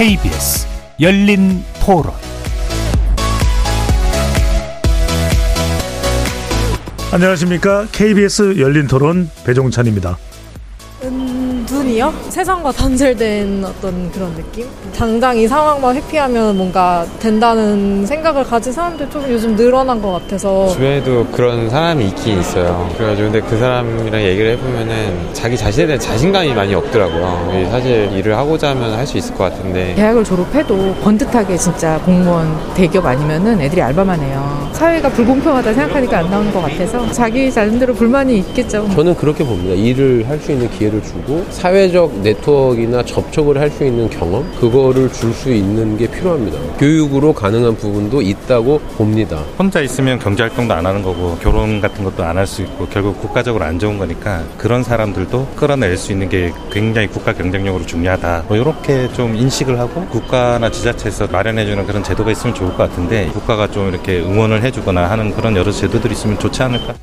KBS 열린 토론. 안녕하십니까. KBS 열린 토론 배종찬입니다. 은둔이요? 세상과 단절된 어떤 그런 느낌? 당장 이 상황만 회피하면 뭔가 된다는 생각을 가진 사람들 좀 요즘 늘어난 것 같아서. 주변에도 그런 사람이 있긴 있어요. 그래가지고 근데 그 사람이랑 얘기를 해보면은 자기 자신에 대한 자신감이 많이 없더라고요. 사실 일을 하고자 하면 할 수 있을 것 같은데, 대학을 졸업해도 번듯하게 진짜 공무원 대기업 아니면은 애들이 알바만 해요. 사회가 불공평하다 생각하니까 안 나오는 것 같아서 자기 나름대로 불만이 있겠죠. 저는 그렇게 봅니다. 일을 할 수 있는 기회를 주고 사회적 네트워크나 접촉을 할 수 있는 경험, 그거를 줄 수 있는 게 필요합니다. 교육으로 가능한 부분도 있다고 봅니다. 혼자 있으면 경제활동도 안 하는 거고 결혼 같은 것도 안 할 수 있고 결국 국가적으로 안 좋은 거니까 그런 사람들도 끌어낼 수 있는 게 굉장히 국가 경쟁력으로 중요하다. 이렇게 좀 인식을 하고 국가나 지자체에서 마련해주는 그런 제도가 있으면 좋을 것 같은데, 국가가 좀 이렇게 응원을 해주거나 하는 그런 여러 제도들이 있으면 좋지 않을까?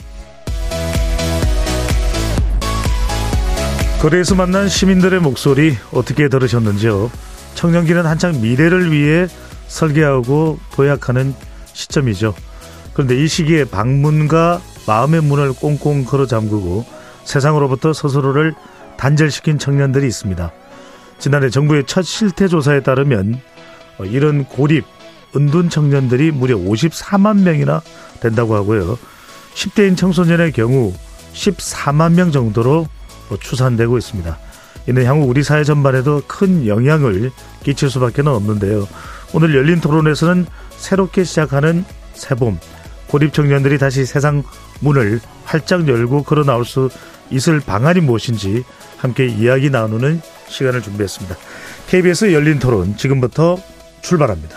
거리에서 만난 시민들의 목소리 어떻게 들으셨는지요? 청년기는 한창 미래를 위해 설계하고 도약하는 시점이죠. 그런데 이 시기에 방문과 마음의 문을 꽁꽁 걸어 잠그고 세상으로부터 스스로를 단절시킨 청년들이 있습니다. 지난해 정부의 첫 실태조사에 따르면 이런 고립, 은둔 청년들이 무려 54만 명이나 된다고 하고요. 10대인 청소년의 경우 14만 명 정도로 추산되고 있습니다. 이는 향후 우리 사회 전반에도 큰 영향을 끼칠 수밖에 없는데요. 오늘 열린 토론에서는 새롭게 시작하는 새봄, 고립 청년들이 다시 세상 문을 활짝 열고 걸어 나올 수 있을 방안이 무엇인지 함께 이야기 나누는 시간을 준비했습니다. KBS 열린 토론 지금부터 출발합니다.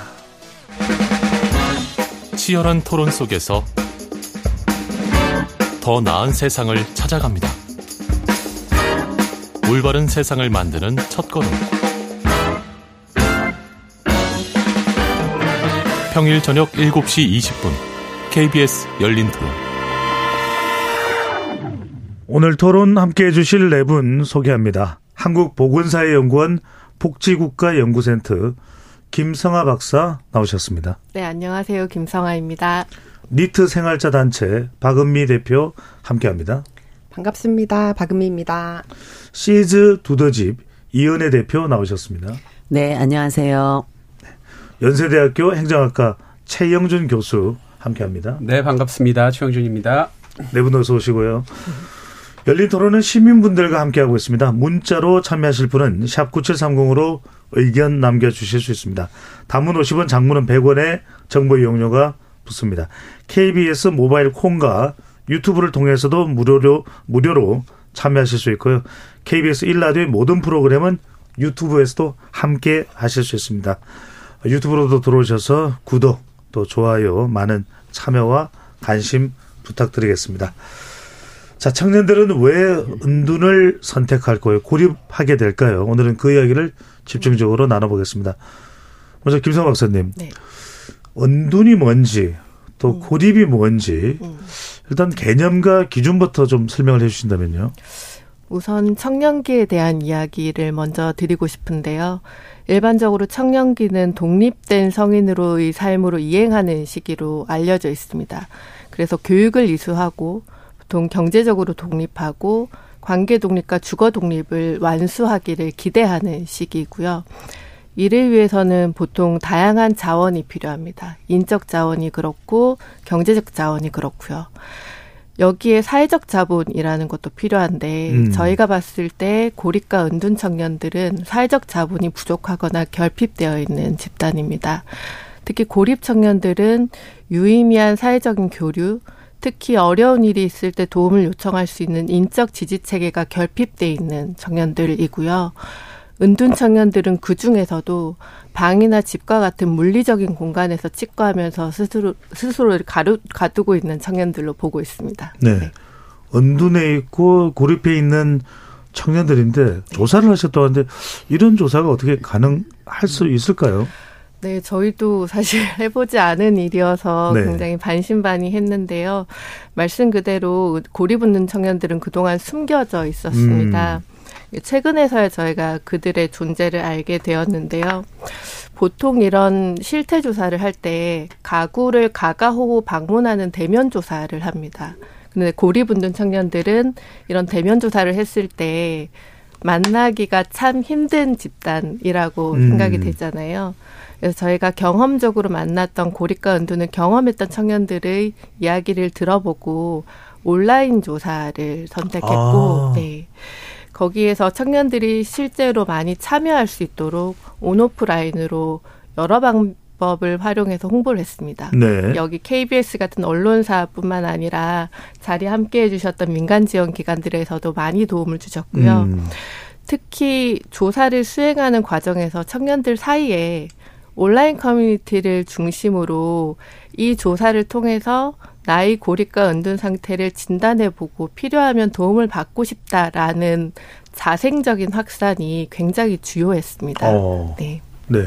치열한 토론 속에서 더 나은 세상을 찾아갑니다. 올바른 세상을 만드는 첫걸음. 평일 저녁 7시 20분 KBS 열린 토론. 오늘 토론 함께해 주실 네 분 소개합니다. 한국보건사회연구원 복지국가연구센터 김성아 박사 나오셨습니다. 네, 안녕하세요. 김성아입니다. 니트 생활자 단체 박은미 대표 함께합니다. 반갑습니다. 박은미입니다. 시즈 두더집 이은혜 대표 나오셨습니다. 네, 안녕하세요. 연세대학교 행정학과 최영준 교수 함께합니다. 네, 반갑습니다. 최영준입니다. 네 분 어서 오시고요. 열린 토론은 시민분들과 함께하고 있습니다. 문자로 참여하실 분은 샵 9730으로 의견 남겨주실 수 있습니다. 단문 50원, 장문은 100원의 정보 이용료가 붙습니다. KBS 모바일 콩과 유튜브를 통해서도 무료로 참여하실 수 있고요. KBS 1라디오의 모든 프로그램은 유튜브에서도 함께 하실 수 있습니다. 유튜브로도 들어오셔서 구독, 또 좋아요, 많은 참여와 관심 부탁드리겠습니다. 자, 청년들은 왜 은둔을 선택할 거예요? 고립하게 될까요? 오늘은 그 이야기를 집중적으로 나눠보겠습니다. 먼저 김성아 박사님, 네. 은둔이 뭔지 또 고립이 뭔지 일단 개념과 기준부터 좀 설명을 해 주신다면요. 우선 청년기에 대한 이야기를 먼저 드리고 싶은데요. 일반적으로 청년기는 독립된 성인으로의 삶으로 이행하는 시기로 알려져 있습니다. 그래서 교육을 이수하고 보통 경제적으로 독립하고 관계 독립과 주거 독립을 완수하기를 기대하는 시기이고요. 이를 위해서는 보통 다양한 자원이 필요합니다. 인적 자원이 그렇고 경제적 자원이 그렇고요. 여기에 사회적 자본이라는 것도 필요한데 저희가 봤을 때 고립과 은둔 청년들은 사회적 자본이 부족하거나 결핍되어 있는 집단입니다. 특히 고립 청년들은 유의미한 사회적인 교류, 특히 어려운 일이 있을 때 도움을 요청할 수 있는 인적 지지 체계가 결핍되어 있는 청년들이고요. 은둔 청년들은 그중에서도 방이나 집과 같은 물리적인 공간에서 직거하면서 스스로를 가두고 있는 청년들로 보고 있습니다. 네. 네. 은둔에 있고 고립해 있는 청년들인데 조사를 하셨다고 하는데 이런 조사가 어떻게 가능할 수 있을까요? 네, 저희도 사실 해보지 않은 일이어서 네. 굉장히 반신반의했는데요. 말씀 그대로 고립 은둔 청년들은 그동안 숨겨져 있었습니다. 최근에서야 저희가 그들의 존재를 알게 되었는데요. 보통 이런 실태 조사를 할 때 가구를 가가호호 방문하는 대면 조사를 합니다. 근데 고립운동 청년들은 이런 대면 조사를 했을 때 만나기가 참 힘든 집단이라고 생각이 되잖아요. 그래서 저희가 경험적으로 만났던 고립과 은둔을 경험했던 청년들의 이야기를 들어보고 온라인 조사를 선택했고, 네. 거기에서 청년들이 실제로 많이 참여할 수 있도록 온오프라인으로 여러 방법을 활용해서 홍보를 했습니다. 네. 여기 KBS 같은 언론사뿐만 아니라 자리에 함께해 주셨던 민간 지원 기관들에서도 많이 도움을 주셨고요. 특히 조사를 수행하는 과정에서 청년들 사이에 온라인 커뮤니티를 중심으로 이 조사를 통해서 나의 고립과 은둔 상태를 진단해보고 필요하면 도움을 받고 싶다라는 자생적인 확산이 굉장히 주요했습니다. 네. 네.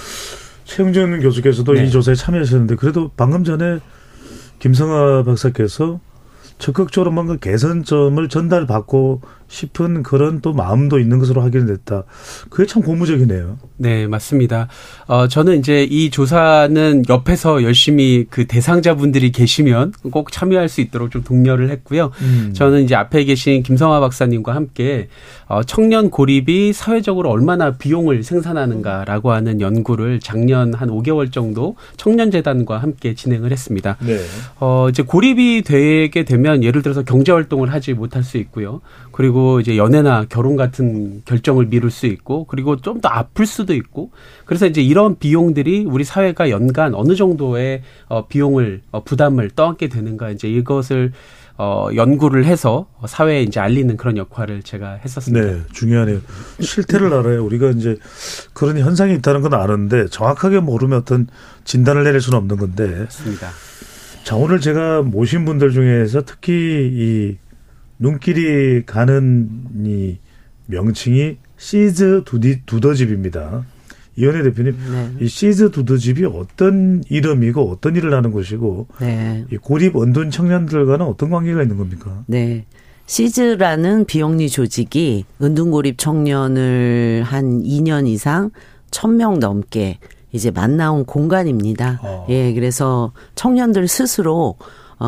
최영준 교수께서도 네. 이 조사에 참여하셨는데 그래도 방금 전에 김성아 박사께서 적극적으로 뭔가 개선점을 전달받고 싶은 그런 또 마음도 있는 것으로 확인됐다. 그게 참 고무적이네요. 네, 맞습니다. 저는 이제 이 조사는 옆에서 열심히 그 대상자분들이 계시면 꼭 참여할 수 있도록 좀 독려를 했고요. 저는 이제 앞에 계신 김성화 박사님과 함께 청년 고립이 사회적으로 얼마나 비용을 생산하는가라고 하는 연구를 작년 한 5개월 정도 청년재단과 함께 진행을 했습니다. 네. 이제 고립이 되게 되면 예를 들어서 경제활동을 하지 못할 수 있고요. 그리고 이제 연애나 결혼 같은 결정을 미룰 수 있고, 그리고 좀 더 아플 수도 있고, 그래서 이제 이런 비용들이 우리 사회가 연간 어느 정도의 비용을 부담을 떠안게 되는가, 이제 이것을 연구를 해서 사회에 이제 알리는 그런 역할을 제가 했었습니다. 네, 중요하네요. 실태를 알아요. 우리가 이제 그런 현상이 있다는 건 아는데 정확하게 모르면 어떤 진단을 내릴 수는 없는 건데. 맞습니다. 자, 오늘 제가 모신 분들 중에서 특히 이 눈길이 가는 이 명칭이 시즈 두더집입니다. 이현애 대표님, 네. 이 시즈 두더집이 어떤 이름이고 어떤 일을 하는 곳이고 네. 이 고립 은둔 청년들과는 어떤 관계가 있는 겁니까? 네. 시즈라는 비영리 조직이 은둔 고립 청년을 한 2년 이상 1,000명 넘게 이제 만나온 공간입니다. 예, 그래서 청년들 스스로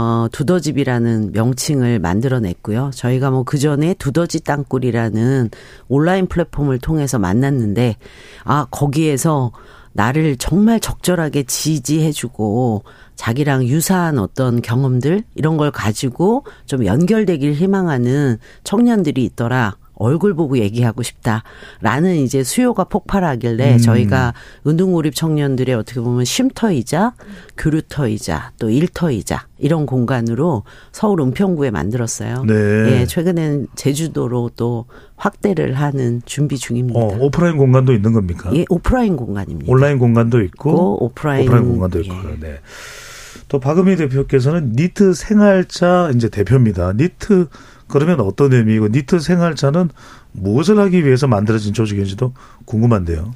두더집이라는 명칭을 만들어냈고요. 저희가 뭐 그전에 두더지 땅굴이라는 온라인 플랫폼을 통해서 만났는데, 거기에서 나를 정말 적절하게 지지해주고 자기랑 유사한 어떤 경험들 이런 걸 가지고 좀 연결되길 희망하는 청년들이 있더라. 얼굴 보고 얘기하고 싶다라는 이제 수요가 폭발하길래 저희가 은둔고립 청년들의 어떻게 보면 쉼터이자 교류터이자 또 일터이자 이런 공간으로 서울 은평구에 만들었어요. 네. 예, 최근에는 제주도로 또 확대를 하는 준비 중입니다. 오프라인 공간도 있는 겁니까? 예, 오프라인 공간입니다. 온라인 공간도 있고 오프라인 공간도 있고. 예. 네. 또 박은미 대표께서는 니트 생활자 이제 대표입니다. 니트 그러면 어떤 의미이고 니트 생활자는 무엇을 하기 위해서 만들어진 조직인지도 궁금한데요.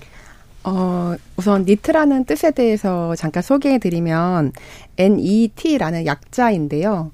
우선 니트라는 뜻에 대해서 잠깐 소개해드리면 NET라는 약자인데요.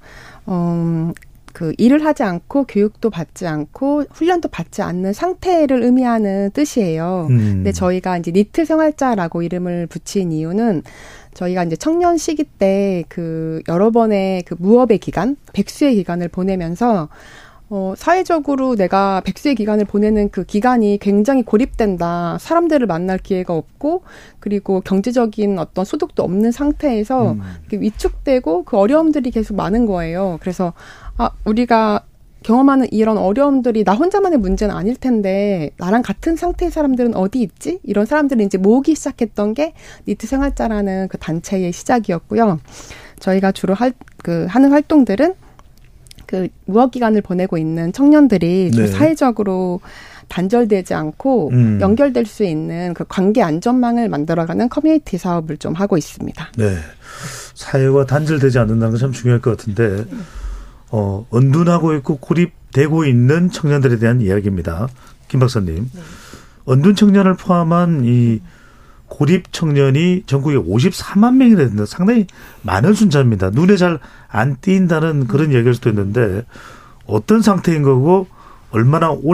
그 일을 하지 않고 교육도 받지 않고 훈련도 받지 않는 상태를 의미하는 뜻이에요. 근데 저희가 이제 니트 생활자라고 이름을 붙인 이유는 저희가 이제 청년 시기 때 그 여러 번의 그 무업의 기간, 백수의 기간을 보내면서 사회적으로 내가 백수의 기간을 보내는 그 기간이 굉장히 고립된다. 사람들을 만날 기회가 없고 그리고 경제적인 어떤 소득도 없는 상태에서 위축되고 그 어려움들이 계속 많은 거예요. 그래서 우리가 경험하는 이런 어려움들이 나 혼자만의 문제는 아닐 텐데 나랑 같은 상태의 사람들은 어디 있지? 이런 사람들을 이제 모으기 시작했던 게 니트 생활자라는 그 단체의 시작이었고요. 저희가 주로 하는 활동들은 그 무업 기간을 보내고 있는 청년들이 좀 사회적으로 단절되지 않고 연결될 수 있는 그 관계 안전망을 만들어가는 커뮤니티 사업을 좀 하고 있습니다. 네, 사회와 단절되지 않는다는 건 참 중요할 것 같은데 은둔하고 있고 고립되고 있는 청년들에 대한 이야기입니다. 김 박사님, 은둔 청년을 포함한 이 고립 청년이 전국에 54만 명이 되는데 상당히 많은 숫자입니다. 눈에 잘 안 띈다는 그런 얘기일 수도 있는데 어떤 상태인 거고 얼마나 오래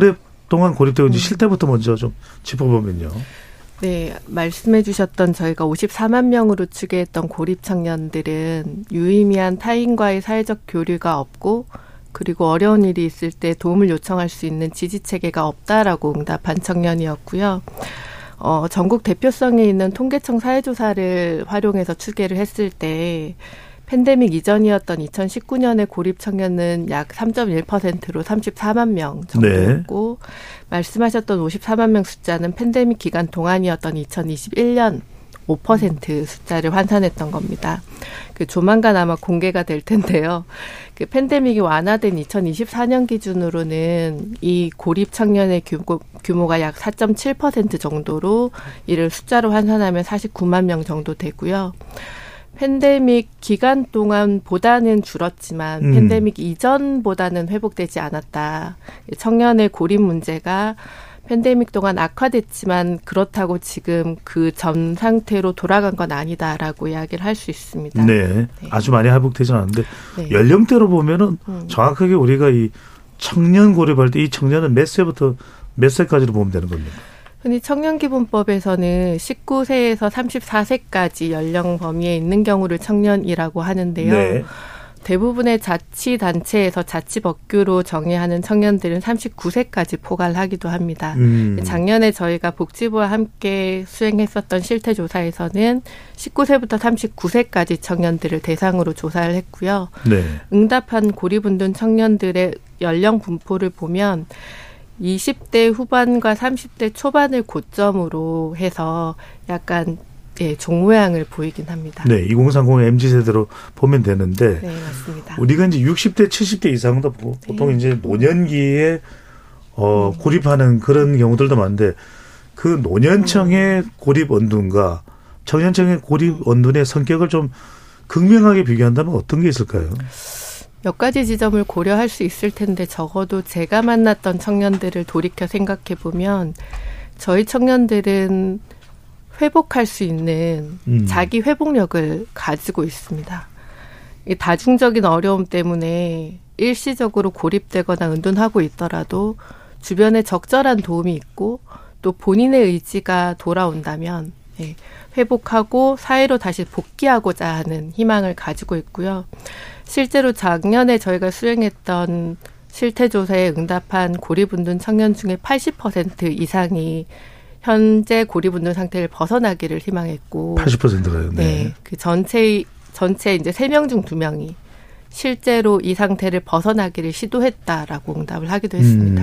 동안 고립되고 쉴 때부터 먼저 좀 짚어보면요. 네, 말씀해 주셨던 저희가 54만 명으로 추계했던 고립 청년들은 유의미한 타인과의 사회적 교류가 없고 그리고 어려운 일이 있을 때 도움을 요청할 수 있는 지지체계가 없다라고 응답한 청년이었고요. 전국 대표성에 있는 통계청 사회조사를 활용해서 추계를 했을 때 팬데믹 이전이었던 2019년의 고립 청년은 약 3.1%로 34만 명 정도였고 네. 말씀하셨던 54만 명 숫자는 팬데믹 기간 동안이었던 2021년 5% 숫자를 환산했던 겁니다. 조만간 아마 공개가 될 텐데요. 팬데믹이 완화된 2024년 기준으로는 이 고립 청년의 규모가 약 4.7% 정도로 이를 숫자로 환산하면 49만 명 정도 되고요. 팬데믹 기간 동안보다는 줄었지만 팬데믹 이전보다는 회복되지 않았다. 청년의 고립 문제가 팬데믹 동안 악화됐지만 그렇다고 지금 그 전 상태로 돌아간 건 아니다라고 이야기를 할 수 있습니다. 네. 네. 아주 많이 회복되지 않았는데 네. 연령대로 보면은 정확하게 우리가 이 청년 고립할 때 이 청년은 몇 세부터 몇 세까지로 보면 되는 겁니까? 흔히 청년기본법에서는 19세에서 34세까지 연령 범위에 있는 경우를 청년이라고 하는데요. 네. 대부분의 자치단체에서 자치법규로 정의하는 청년들은 39세까지 포괄하기도 합니다. 작년에 저희가 복지부와 함께 수행했었던 실태조사에서는 19세부터 39세까지 청년들을 대상으로 조사를 했고요. 네. 응답한 고립운둔 청년들의 연령 분포를 보면 20대 후반과 30대 초반을 고점으로 해서 약간 종 모양을 보이긴 합니다. 네, 2030 MZ세대로 보면 되는데 네, 맞습니다. 우리가 이제 60대, 70대 이상도 보통 네. 이제 노년기에 고립하는 그런 경우들도 많은데 그 노년층의 고립 언둔과 청년층의 고립 언둔의 성격을 좀 극명하게 비교한다면 어떤 게 있을까요? 몇 가지 지점을 고려할 수 있을 텐데 적어도 제가 만났던 청년들을 돌이켜 생각해 보면 저희 청년들은 회복할 수 있는 자기 회복력을 가지고 있습니다. 이 다중적인 어려움 때문에 일시적으로 고립되거나 은둔하고 있더라도 주변에 적절한 도움이 있고 또 본인의 의지가 돌아온다면 회복하고 사회로 다시 복귀하고자 하는 희망을 가지고 있고요. 실제로 작년에 저희가 수행했던 실태조사에 응답한 고립운둔 청년 중에 80% 이상이 현재 고립운둔 상태를 벗어나기를 희망했고 80%가요. 네. 네. 그 전체 이제 3명 중 2명이 실제로 이 상태를 벗어나기를 시도했다라고 응답을 하기도 했습니다.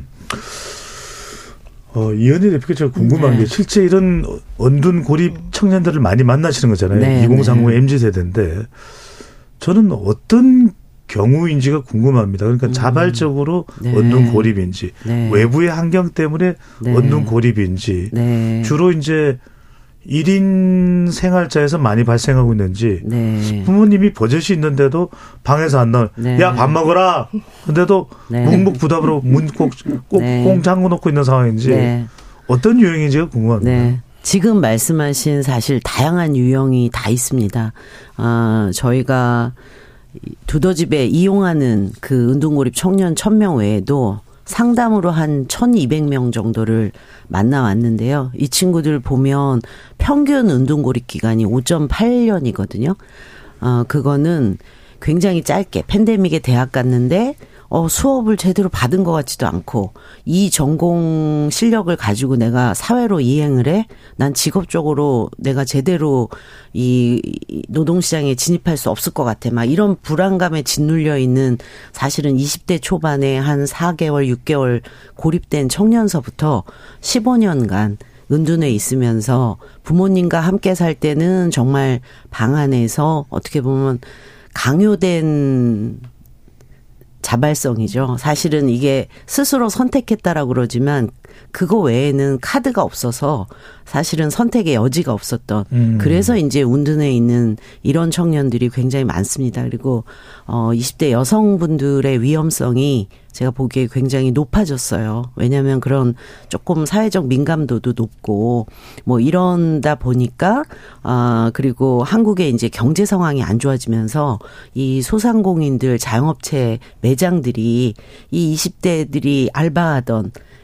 이현희 대표께 제가 궁금한 게 실제 이런 언둔 고립 청년들을 많이 만나시는 거잖아요. 네, 2030 MZ세대인데 저는 어떤 경우인지가 궁금합니다. 그러니까 자발적으로 언둔 고립인지 외부의 환경 때문에 언둔 고립인지 주로 이제 1인 생활자에서 많이 발생하고 있는지 부모님이 버젓이 있는데도 방에서 안 나와. 야, 밥 먹어라. 근데도 묵묵부답으로 문 꼭 잠궈 놓고 있는 상황인지 어떤 유형인지가 궁금합니다. 네. 지금 말씀하신 사실 다양한 유형이 다 있습니다. 저희가 두더집에 이용하는 그 은둔고립 청년 1000명 외에도 상담으로 한 1200명 정도를 만나왔는데요. 이 친구들 보면 평균 은둔고립 기간이 5.8년이거든요. 그거는 굉장히 짧게 팬데믹에 대학 갔는데 수업을 제대로 받은 것 같지도 않고 이 전공 실력을 가지고 내가 사회로 이행을 해? 난 직업적으로 내가 제대로 이 노동시장에 진입할 수 없을 것 같아. 막 이런 불안감에 짓눌려 있는 사실은 20대 초반에 한 4개월, 6개월 고립된 청년서부터 15년간 은둔에 있으면서 부모님과 함께 살 때는 정말 방 안에서 어떻게 보면 강요된 자발성이죠. 사실은 이게 스스로 선택했다라고 그러지만 그거 외에는 카드가 없어서 사실은 선택의 여지가 없었던 그래서 이제 운둔에 있는 이런 청년들이 굉장히 많습니다. 그리고 20대 여성분들의 위험성이 제가 보기에 굉장히 높아졌어요. 왜냐하면 그런 조금 사회적 민감도도 높고 뭐 이런다 보니까 그리고 한국의 이제 경제 상황이 안 좋아지면서 이 소상공인들 자영업체 매장들이 이 20대들이 알바하던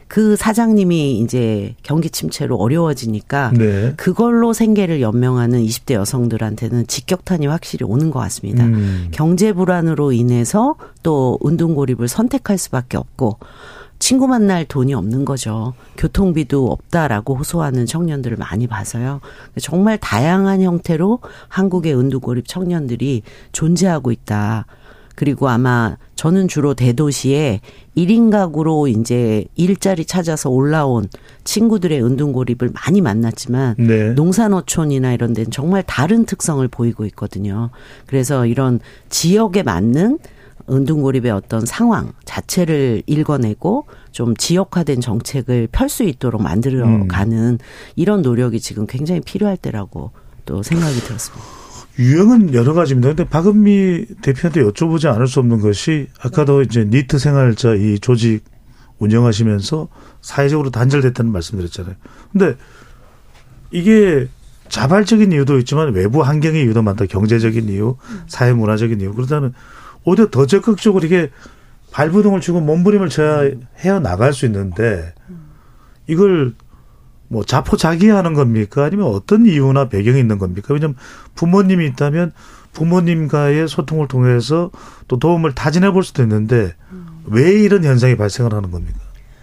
그 사장님이 이제 경기 침체로 어려워지니까 네. 그걸로 생계를 연명하는 20대 여성들한테는 직격탄이 확실히 오는 것 같습니다. 경제 불안으로 인해서 또 운동고립을 선택할 수밖에 없고 친구 만날 돈이 없는 거죠. 교통비도 없다라고 호소하는 청년들을 많이 봐서요. 정말 다양한 형태로 한국의 운동고립 청년들이 존재하고 있다. 그리고 아마 저는 주로 대도시에 1인 가구로 이제 일자리 찾아서 올라온 친구들의 운동고립을 많이 만났지만 네. 농산어촌이나 이런 데는 정말 다른 특성을 보이고 있거든요. 그래서 이런 지역에 맞는 운동고립의 어떤 상황 자체를 읽어내고 좀 지역화된 정책을 펼 수 있도록 만들어가는 이런 노력이 지금 굉장히 필요할 때라고 또 생각이 들었습니다. 유형은 여러 가지입니다. 근데 박은미 대표한테 여쭤보지 않을 수 없는 것이 아까도 이제 니트 생활자 이 조직 운영하시면서 사회적으로 단절됐다는 말씀드렸잖아요. 근데 이게 자발적인 이유도 있지만 외부 환경의 이유도 많다. 경제적인 이유, 사회문화적인 이유. 그렇다면 오히려 더 적극적으로 이게 발부동을 치고 몸부림을 쳐야 헤어 나갈 수 있는데 이걸 뭐 자포자기하는 겁니까? 아니면 어떤 이유나 배경이 있는 겁니까? 왜냐하면 부모님이 있다면 부모님과의 소통을 통해서 또 도움을 타진해 볼 수도 있는데 왜 이런 현상이 발생을 하는 겁니까?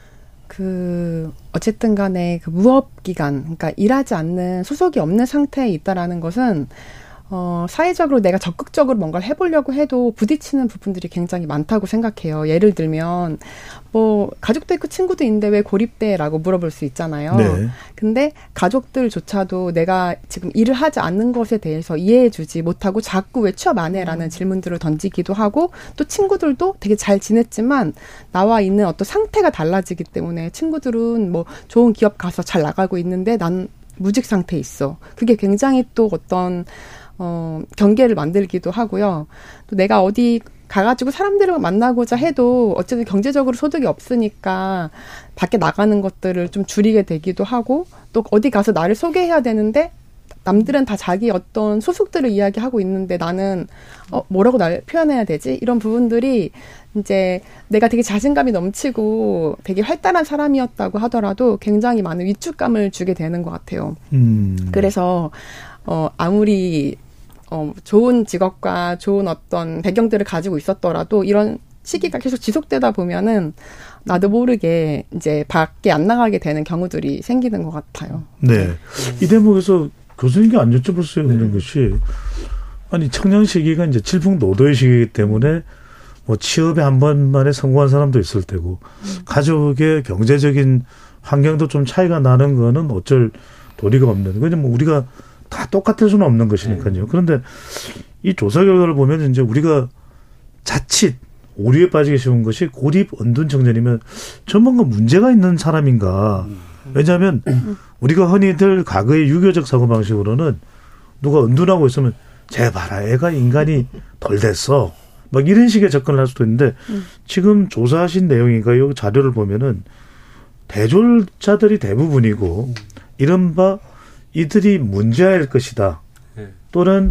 어쨌든 간에 그 무업기간, 그러니까 일하지 않는 소속이 없는 상태에 있다라는 것은 사회적으로 내가 적극적으로 뭔가를 해보려고 해도 부딪히는 부분들이 굉장히 많다고 생각해요. 예를 들면 뭐 가족도 있고 친구도 있는데 왜 고립돼라고 물어볼 수 있잖아요. 네. 근데 가족들조차도 내가 지금 일을 하지 않는 것에 대해서 이해해주지 못하고 자꾸 왜 취업 안 해라는 질문들을 던지기도 하고 또 친구들도 되게 잘 지냈지만 나와 있는 어떤 상태가 달라지기 때문에 친구들은 뭐 좋은 기업 가서 잘 나가고 있는데 난 무직 상태에 있어. 그게 굉장히 또 어떤 경계를 만들기도 하고요. 또 내가 어디 가가지고 사람들을 만나고자 해도 어쨌든 경제적으로 소득이 없으니까 밖에 나가는 것들을 좀 줄이게 되기도 하고 또 어디 가서 나를 소개해야 되는데 남들은 다 자기 어떤 소속들을 이야기하고 있는데 나는 뭐라고 날 표현해야 되지? 이런 부분들이 이제 내가 되게 자신감이 넘치고 되게 활달한 사람이었다고 하더라도 굉장히 많은 위축감을 주게 되는 것 같아요. 그래서 아무리 좋은 직업과 좋은 어떤 배경들을 가지고 있었더라도 이런 시기가 계속 지속되다 보면은 나도 모르게 이제 밖에 안 나가게 되는 경우들이 생기는 것 같아요. 네. 이 대목에서 교수님께 안 여쭤볼 수 없는 것이 아니 청년 시기가 이제 질풍노도의 시기이기 때문에 뭐 취업에 한 번만에 성공한 사람도 있을 테고 가족의 경제적인 환경도 좀 차이가 나는 거는 어쩔 도리가 없는. 왜냐면 우리가 다 똑같을 수는 없는 것이니까요. 그런데 이 조사 결과를 보면 이제 우리가 자칫 오류에 빠지기 쉬운 것이 고립 은둔 청년이면 저 뭔가 문제가 있는 사람인가. 왜냐하면 우리가 흔히들 과거의 유교적 사고방식으로는 누가 은둔하고 있으면 쟤 봐라 애가 인간이 덜 됐어. 막 이런 식의 접근을 할 수도 있는데 지금 조사하신 내용인가 요 자료를 보면은 대졸자들이 대부분이고 이른바 이들이 문제일 것이다. 또는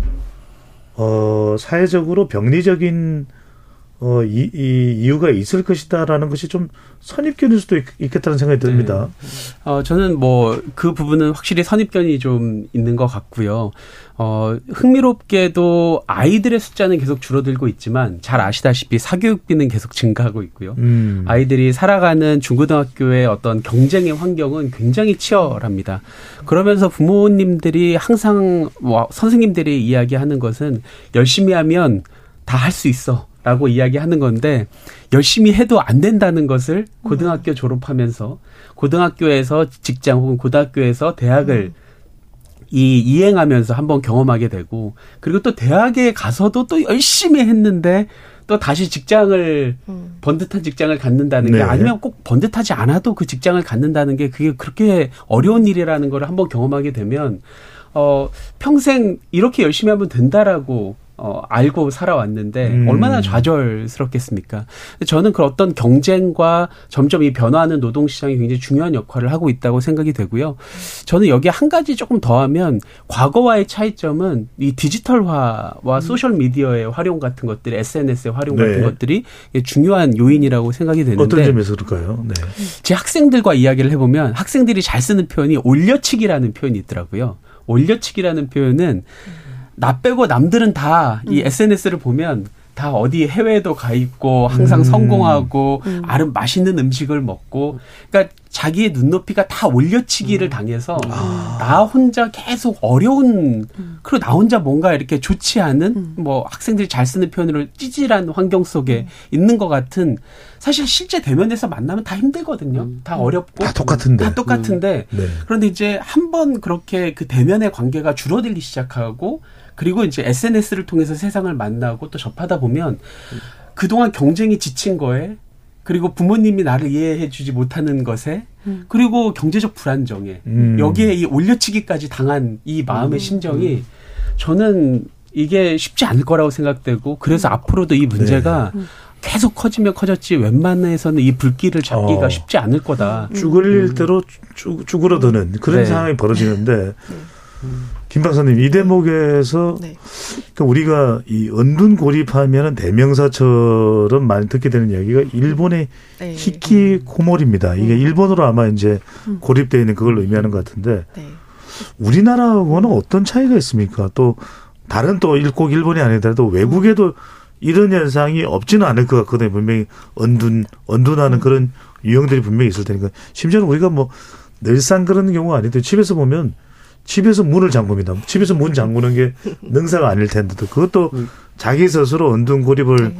사회적으로 병리적인 이유가 있을 것이다라는 것이 좀 선입견일 수도 있겠다는 생각이 듭니다. 네. 저는 뭐 그 부분은 확실히 선입견이 좀 있는 것 같고요. 흥미롭게도 아이들의 숫자는 계속 줄어들고 있지만 잘 아시다시피 사교육비는 계속 증가하고 있고요. 아이들이 살아가는 중고등학교의 어떤 경쟁의 환경은 굉장히 치열합니다. 그러면서 부모님들이 항상 선생님들이 이야기하는 것은 열심히 하면 다 할 수 있어. 라고 이야기하는 건데 열심히 해도 안 된다는 것을 고등학교 졸업하면서 고등학교에서 직장 혹은 고등학교에서 대학을 이행하면서 한번 경험하게 되고 그리고 또 대학에 가서도 또 열심히 했는데 또 다시 직장을 번듯한 직장을 갖는다는 게 아니면 꼭 번듯하지 않아도 그 직장을 갖는다는 게 그게 그렇게 어려운 일이라는 걸 한번 경험하게 되면 평생 이렇게 열심히 하면 된다라고 알고 살아왔는데 얼마나 좌절스럽겠습니까? 저는 그 어떤 경쟁과 점점 이 변화하는 노동시장이 굉장히 중요한 역할을 하고 있다고 생각이 되고요. 저는 여기에 한 가지 조금 더하면 과거와의 차이점은 이 디지털화와 소셜미디어의 활용 같은 것들이 SNS의 활용 같은 것들이 중요한 요인이라고 생각이 되는데 어떤 점에서 그럴까요? 네. 제 학생들과 이야기를 해보면 학생들이 잘 쓰는 표현이 올려치기라는 표현이 있더라고요. 올려치기라는 표현은 나 빼고 남들은 다 이 SNS를 보면 다 어디 해외에도 가 있고 항상 성공하고 맛있는 음식을 먹고 그러니까 자기의 눈높이가 다 올려치기를 당해서 나 혼자 계속 어려운 그리고 나 혼자 뭔가 이렇게 좋지 않은 뭐 학생들이 잘 쓰는 표현으로 찌질한 환경 속에 있는 것 같은 사실 실제 대면에서 만나면 다 힘들거든요. 다 어렵고 다 똑같은데. 다 똑같은데 그런데 이제 한번 그렇게 그 대면의 관계가 줄어들기 시작하고 그리고 이제 SNS를 통해서 세상을 만나고 또 접하다 보면 그동안 경쟁이 지친 거에 그리고 부모님이 나를 이해해 주지 못하는 것에 그리고 경제적 불안정에 여기에 이 올려치기까지 당한 이 마음의 심정이 저는 이게 쉽지 않을 거라고 생각되고 그래서 앞으로도 이 문제가 계속 커지면 커졌지 웬만해서는 이 불길을 잡기가 쉽지 않을 거다. 쭈글릴 대로 쭈그러드는 그런 상황이 벌어지는데 김 박사님 이 대목에서 그러니까 우리가 이 언둔고립하면은 대명사처럼 많이 듣게 되는 이야기가 일본의 히키코모리입니다. 이게 일본어로 아마 이제 고립되어 있는 그걸 의미하는 것 같은데 우리나라하고는 어떤 차이가 있습니까? 또 다른 또 꼭 일본이 아니더라도 외국에도 이런 현상이 없지는 않을 것 같거든요. 분명히 언둔하는 그런 유형들이 분명히 있을 테니까 심지어는 우리가 뭐 늘상 그런 경우가 아니더라도 집에서 보면 집에서 문을 잠굽니다. 집에서 문 잠그는 게 능사가 아닐 텐데도 그것도 자기 스스로 언둔고립을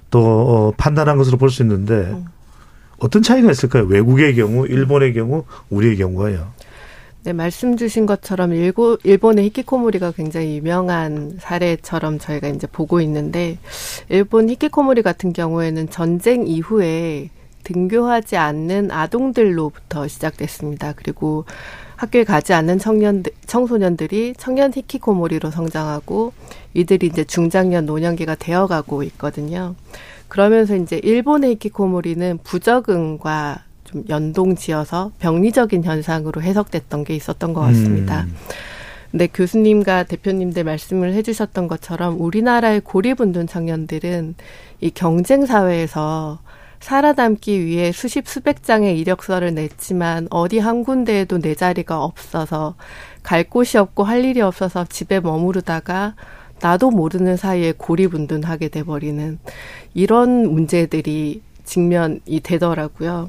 또 판단한 것으로 볼 수 있는데 어떤 차이가 있을까요? 외국의 경우, 일본의 경우, 우리의 경우가요. 네, 말씀 주신 것처럼 일본의 히키코모리가 굉장히 유명한 사례처럼 저희가 이제 보고 있는데 일본 히키코모리 같은 경우에는 전쟁 이후에 등교하지 않는 아동들로부터 시작됐습니다. 그리고 학교에 가지 않는 청소년들이 청년 히키코모리로 성장하고 이들이 이제 중장년 노년기가 되어가고 있거든요. 그러면서 이제 일본의 히키코모리는 부적응과 좀 연동지어서 병리적인 현상으로 해석됐던 게 있었던 것 같습니다. 근데 교수님과 대표님들 말씀을 해주셨던 것처럼 우리나라의 고립운동 청년들은 이 경쟁 사회에서 살아남기 위해 수백 장의 이력서를 냈지만 어디 한 군데에도 내 자리가 없어서 갈 곳이 없고 할 일이 없어서 집에 머무르다가 나도 모르는 사이에 고립운동하게 돼버리는 이런 문제들이 직면이 되더라고요.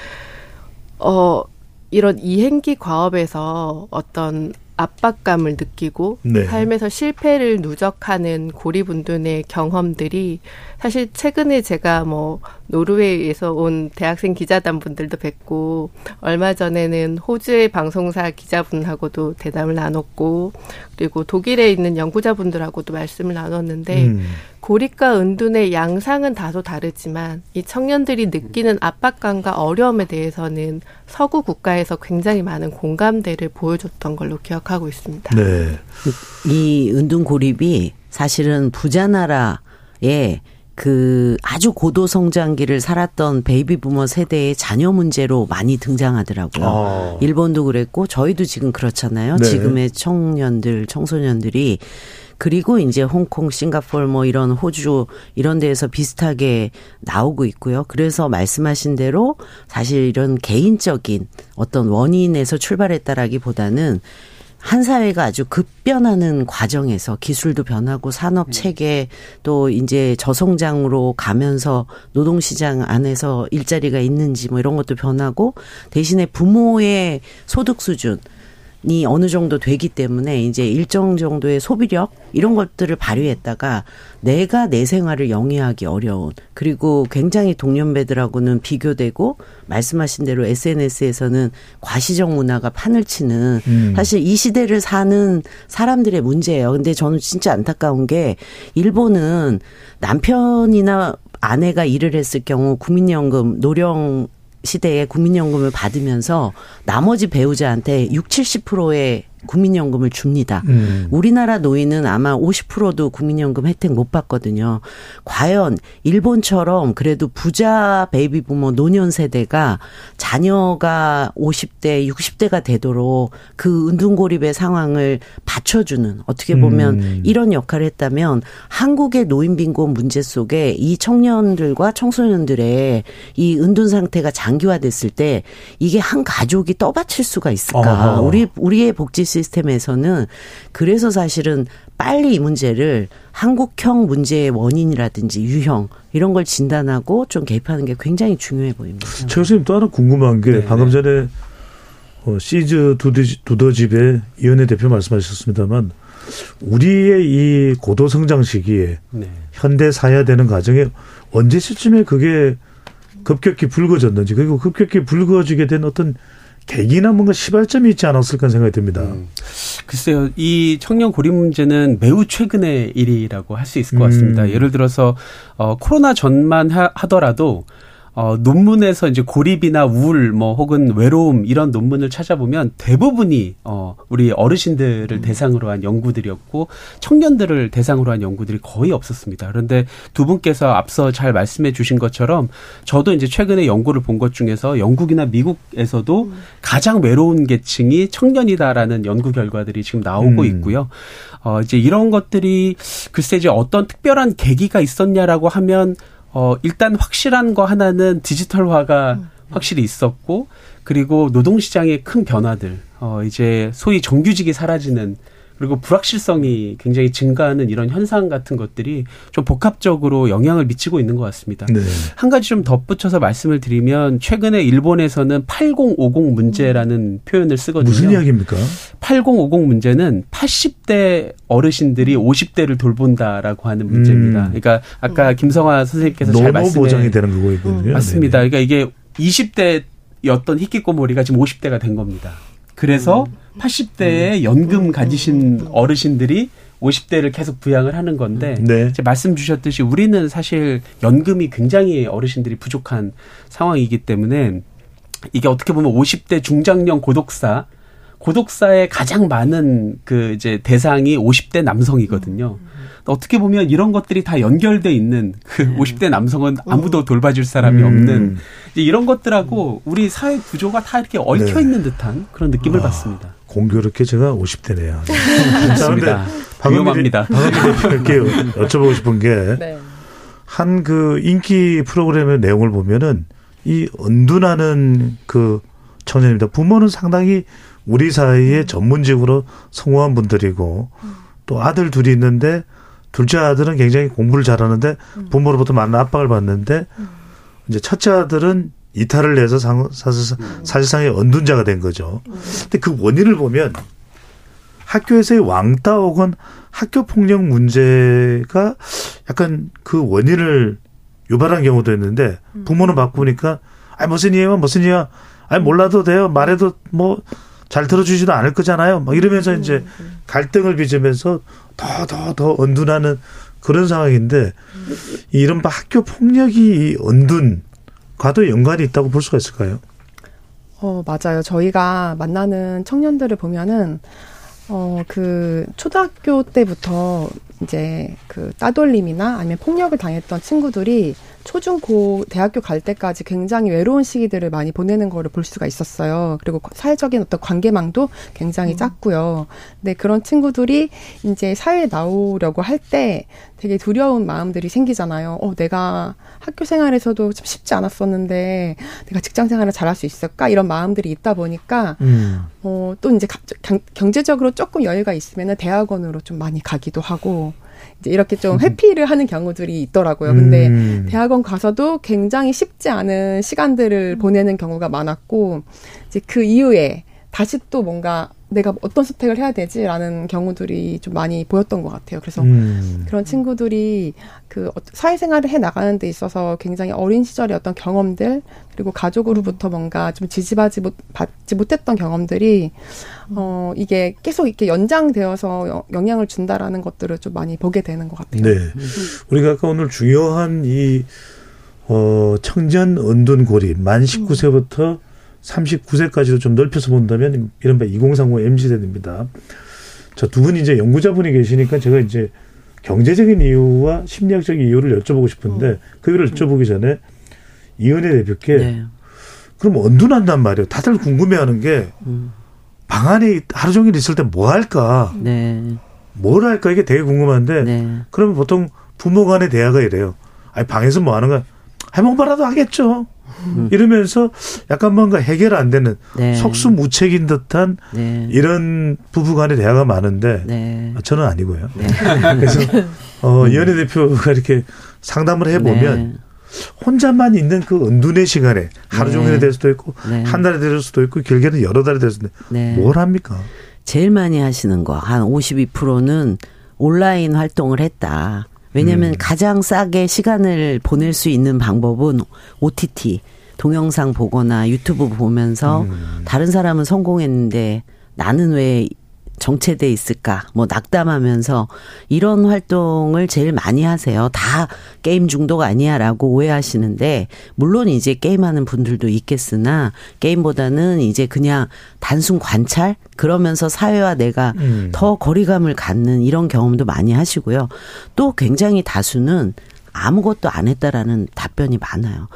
이런 이행기 과업에서 어떤 압박감을 느끼고 삶에서 실패를 누적하는 고립운동의 경험들이 사실 최근에 제가 뭐 노르웨이에서 온 대학생 기자단 분들도 뵙고 얼마 전에는 호주의 방송사 기자분하고도 대담을 나눴고 그리고 독일에 있는 연구자분들하고도 말씀을 나눴는데 고립과 은둔의 양상은 다소 다르지만 이 청년들이 느끼는 압박감과 어려움에 대해서는 서구 국가에서 굉장히 많은 공감대를 보여줬던 걸로 기억하고 있습니다. 네. 이 은둔 고립이 사실은 부자 나라의 그 아주 고도 성장기를 살았던 베이비 부머 세대의 자녀 문제로 많이 등장하더라고요. 일본도 그랬고 저희도 지금 그렇잖아요. 지금의 청소년들이 그리고 이제 홍콩, 싱가포르 뭐 이런 호주 이런 데에서 비슷하게 나오고 있고요. 그래서 말씀하신 대로 사실 이런 개인적인 어떤 원인에서 출발했다라기보다는 한 사회가 아주 급변하는 과정에서 기술도 변하고 산업 체계 또 이제 저성장으로 가면서 노동시장 안에서 일자리가 있는지 뭐 이런 것도 변하고 대신에 부모의 소득 수준 이 어느 정도 되기 때문에 이제 일정 정도의 소비력 이런 것들을 발휘했다가 내가 내 생활을 영위하기 어려운 그리고 굉장히 동년배들하고는 비교되고 말씀하신 대로 SNS에서는 과시적 문화가 판을 치는 사실 이 시대를 사는 사람들의 문제예요. 근데 저는 진짜 안타까운 게 일본은 남편이나 아내가 일을 했을 경우 국민연금 노령 시대에 국민연금을 받으면서 나머지 배우자한테 60-70%의 국민연금을 줍니다. 우리나라 노인은 아마 50%도 국민연금 혜택 못 받거든요. 과연 일본처럼 그래도 부자 베이비부머 노년 세대가 자녀가 50대, 60대가 되도록 그 은둔고립의 상황을 받쳐주는, 어떻게 보면 이런 역할을 했다면 한국의 노인빈곤 문제 속에 이 청년들과 청소년들의 이 은둔 상태가 장기화됐을 때 이게 한 가족이 떠받칠 수가 있을까? 우리의 복지 시스템에서는 그래서 사실은 빨리 이 문제를 한국형 문제의 원인이라든지 유형 이런 걸 진단하고 좀 개입하는 게 굉장히 중요해 보입니다. 최 교수님 또 하나 궁금한 게 네. 방금 전에 시즈 두더집의 이은혜 대표 말씀하셨습니다만 우리의 이 고도 성장 시기에 네. 현대 사회화되는 과정에 언제 시점에 그게 급격히 붉어졌는지 그리고 급격히 붉어지게 된 어떤 계기나 뭔가 시발점이 있지 않았을까 생각이 듭니다. 글쎄요. 이 청년 고립 문제는 매우 최근의 일이라고 할 수 있을 것 같습니다. 예를 들어서 코로나 전만 하더라도 논문에서 이제 고립이나 우울 혹은 외로움 이런 논문을 찾아보면 대부분이 우리 어르신들을 대상으로 한 연구들이었고 청년들을 대상으로 한 연구들이 거의 없었습니다. 그런데 두 분께서 앞서 잘 말씀해 주신 것처럼 저도 이제 최근에 연구를 본 것 중에서 영국이나 미국에서도 가장 외로운 계층이 청년이다라는 연구 결과들이 지금 나오고 있고요. 이제 이런 것들이 글쎄 이제 어떤 특별한 계기가 있었냐라고 하면 일단 확실한 거 하나는 디지털화가 확실히 있었고, 그리고 노동시장의 큰 변화들, 이제 소위 정규직이 사라지는, 그리고 불확실성이 굉장히 증가하는 이런 현상 같은 것들이 좀 복합적으로 영향을 미치고 있는 것 같습니다. 네. 한 가지 좀 덧붙여서 말씀을 드리면 최근에 일본에서는 8050 문제라는 표현을 쓰거든요. 무슨 이야기입니까? 8050 문제는 80대 어르신들이 50대를 돌본다라고 하는 문제입니다. 그러니까 아까 김성화 선생님께서 잘 말씀해 노노 보장이 되는 거거든요. 맞습니다. 그러니까 이게 20대였던 히키코모리가 지금 50대가 된 겁니다. 그래서 80대에 연금 가지신 어르신들이 50대를 계속 부양을 하는 건데 네. 이제 말씀 주셨듯이 우리는 사실 연금이 굉장히 어르신들이 부족한 상황이기 때문에 이게 어떻게 보면 50대 중장년 고독사의 가장 많은 그 이제 대상이 50대 남성이거든요. 어떻게 보면 이런 것들이 다 연결돼 있는 그 50대 남성은 아무도 돌봐줄 사람이 없는 이런 것들하고 우리 사회 구조가 다 이렇게 얽혀 있는 듯한 그런 느낌을 받습니다. 공교롭게 제가 50대네요. 맞습니다. 위험합니다. 방금 대표께 여쭤보고 싶은 게 한 그 인기 프로그램의 내용을 보면은 이 은둔하는 그 청년입니다. 부모는 상당히 우리 사회에 전문직으로 성공한 분들이고 또 아들 둘이 있는데 둘째 아들은 굉장히 공부를 잘하는데 부모로부터 많은 압박을 받는데 이제 첫째 아들은 이탈을 내서 사실상의 은둔자가 된 거죠. 근데 그 원인을 보면 학교에서의 왕따 혹은 학교 폭력 문제가 약간 그 원인을 유발한 경우도 있는데 부모는 바꾸니까 무슨 이유야? 몰라도 돼요. 말해도 잘 들어주지도 않을 거잖아요. 이러면서 이제 갈등을 빚으면서 더 은둔하는 그런 상황인데 이른바 학교 폭력이 은둔과도 연관이 있다고 볼 수가 있을까요? 맞아요. 저희가 만나는 청년들을 보면은 그 초등학교 때부터 이제 그 따돌림이나 아니면 폭력을 당했던 친구들이 초중고 대학교 갈 때까지 굉장히 외로운 시기들을 많이 보내는 거를 볼 수가 있었어요. 그리고 사회적인 어떤 관계망도 굉장히 작고요. 근데 그런 친구들이 이제 사회에 나오려고 할 때 되게 두려운 마음들이 생기잖아요. 내가 학교 생활에서도 좀 쉽지 않았었는데 내가 직장 생활을 잘할 수 있을까? 이런 마음들이 있다 보니까 또 이제 경제적으로 조금 여유가 있으면은 대학원으로 좀 많이 가기도 하고 이제 이렇게 좀 회피를 하는 경우들이 있더라고요. 근데 대학원 가서도 굉장히 쉽지 않은 시간들을 보내는 경우가 많았고 이제 그 이후에 다시 또 뭔가 내가 어떤 선택을 해야 되지라는 경우들이 좀 많이 보였던 것 같아요. 그래서 그런 친구들이 그 사회생활을 해 나가는 데 있어서 굉장히 어린 시절의 어떤 경험들 그리고 가족으로부터 뭔가 좀 지지받지 못했던 경험들이 이게 계속 이렇게 연장되어서 영향을 준다라는 것들을 좀 많이 보게 되는 것 같아요. 네, 우리가 아까 오늘 중요한 이 청년 은둔 고립 만 19세부터 39세까지도 좀 넓혀서 본다면 이른바 2030 MZ세대입니다. 저 두 분이 이제 연구자분이 계시니까 제가 이제 경제적인 이유와 심리학적인 이유를 여쭤보고 싶은데 그 이유를 여쭤보기 전에 이은혜 대표께 네. 그럼 언둔한단 말이에요. 다들 궁금해하는 게 방안이 하루 종일 있을 때 뭐 할까? 네. 뭘 할까? 이게 되게 궁금한데 네. 그러면 보통 부모 간의 대화가 이래요. 아니 방에서 뭐 하는 거야? 해먹바라도 하겠죠. 이러면서 약간 뭔가 해결 안 되는 네. 속수무책인 듯한 네. 이런 부부 간의 대화가 많은데 네. 저는 아니고요. 네. 그래서 이은혜 대표가 이렇게 상담을 해보면 네. 혼자만 있는 그 은둔의 시간에 하루 종일이 네. 될 수도 있고 네. 한 달이 될 수도 있고 길게는 여러 달이 될 수도 있고 네. 뭘 합니까? 제일 많이 하시는 거 한 52%는 온라인 활동을 했다. 왜냐하면 가장 싸게 시간을 보낼 수 있는 방법은 OTT, 동영상 보거나 유튜브 보면서 다른 사람은 성공했는데 나는 왜 정체돼 있을까? 뭐 낙담하면서 이런 활동을 제일 많이 하세요. 다 게임 중독 아니야라고 오해하시는데 물론 이제 게임하는 분들도 있겠으나 게임보다는 이제 그냥 단순 관찰 그러면서 사회와 내가 더 거리감을 갖는 이런 경험도 많이 하시고요. 또 굉장히 다수는 아무것도 안 했다라는 답변이 많아요.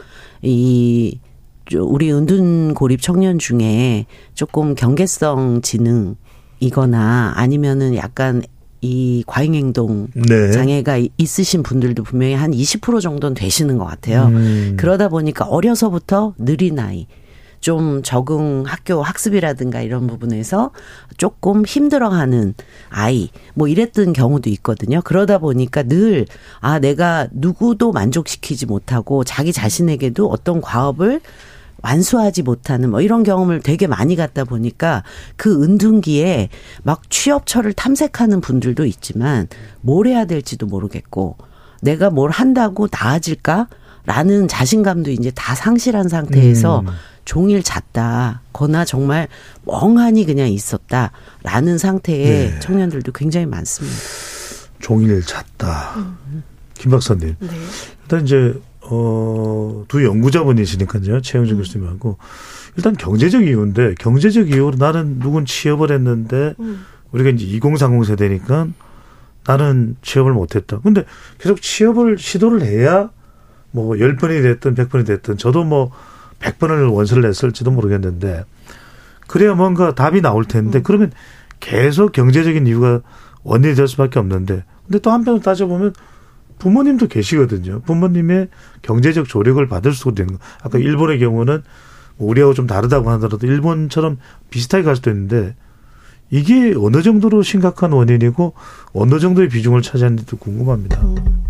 우리 은둔고립 청년 중에 조금 경계성 지능 이거나 아니면은 약간 이 과잉행동 네. 장애가 있으신 분들도 분명히 한 20% 정도는 되시는 것 같아요. 그러다 보니까 어려서부터 느린 아이, 좀 적응 학교 학습이라든가 이런 부분에서 조금 힘들어하는 아이, 뭐 이랬던 경우도 있거든요. 그러다 보니까 늘 내가 누구도 만족시키지 못하고 자기 자신에게도 어떤 과업을 완수하지 못하는 뭐 이런 경험을 되게 많이 갖다 보니까 그 은둔기에 막 취업처를 탐색하는 분들도 있지만 뭘 해야 될지도 모르겠고 내가 뭘 한다고 나아질까라는 자신감도 이제 다 상실한 상태에서 종일 잤다거나 정말 멍하니 그냥 있었다라는 상태의 네. 청년들도 굉장히 많습니다. 종일 잤다. 김 박사님. 네. 일단 이제 두 연구자분이시니까요. 최영준 교수님하고. 일단 경제적 이유인데, 경제적 이유로 나는 누군 취업을 했는데, 우리가 이제 2030 세대니까 나는 취업을 못했다. 근데 계속 취업을 시도를 해야 뭐 10번이 됐든 100번이 됐든 저도 뭐 100번을 원서를 냈을지도 모르겠는데, 그래야 뭔가 답이 나올 텐데, 그러면 계속 경제적인 이유가 원인이 될 수밖에 없는데, 근데 또 한편으로 따져보면 부모님도 계시거든요. 부모님의 경제적 조력을 받을 수도 있는 거. 아까 일본의 경우는 우리하고 좀 다르다고 하더라도 일본처럼 비슷하게 갈 수도 있는데 이게 어느 정도로 심각한 원인이고 어느 정도의 비중을 차지하는지도 궁금합니다.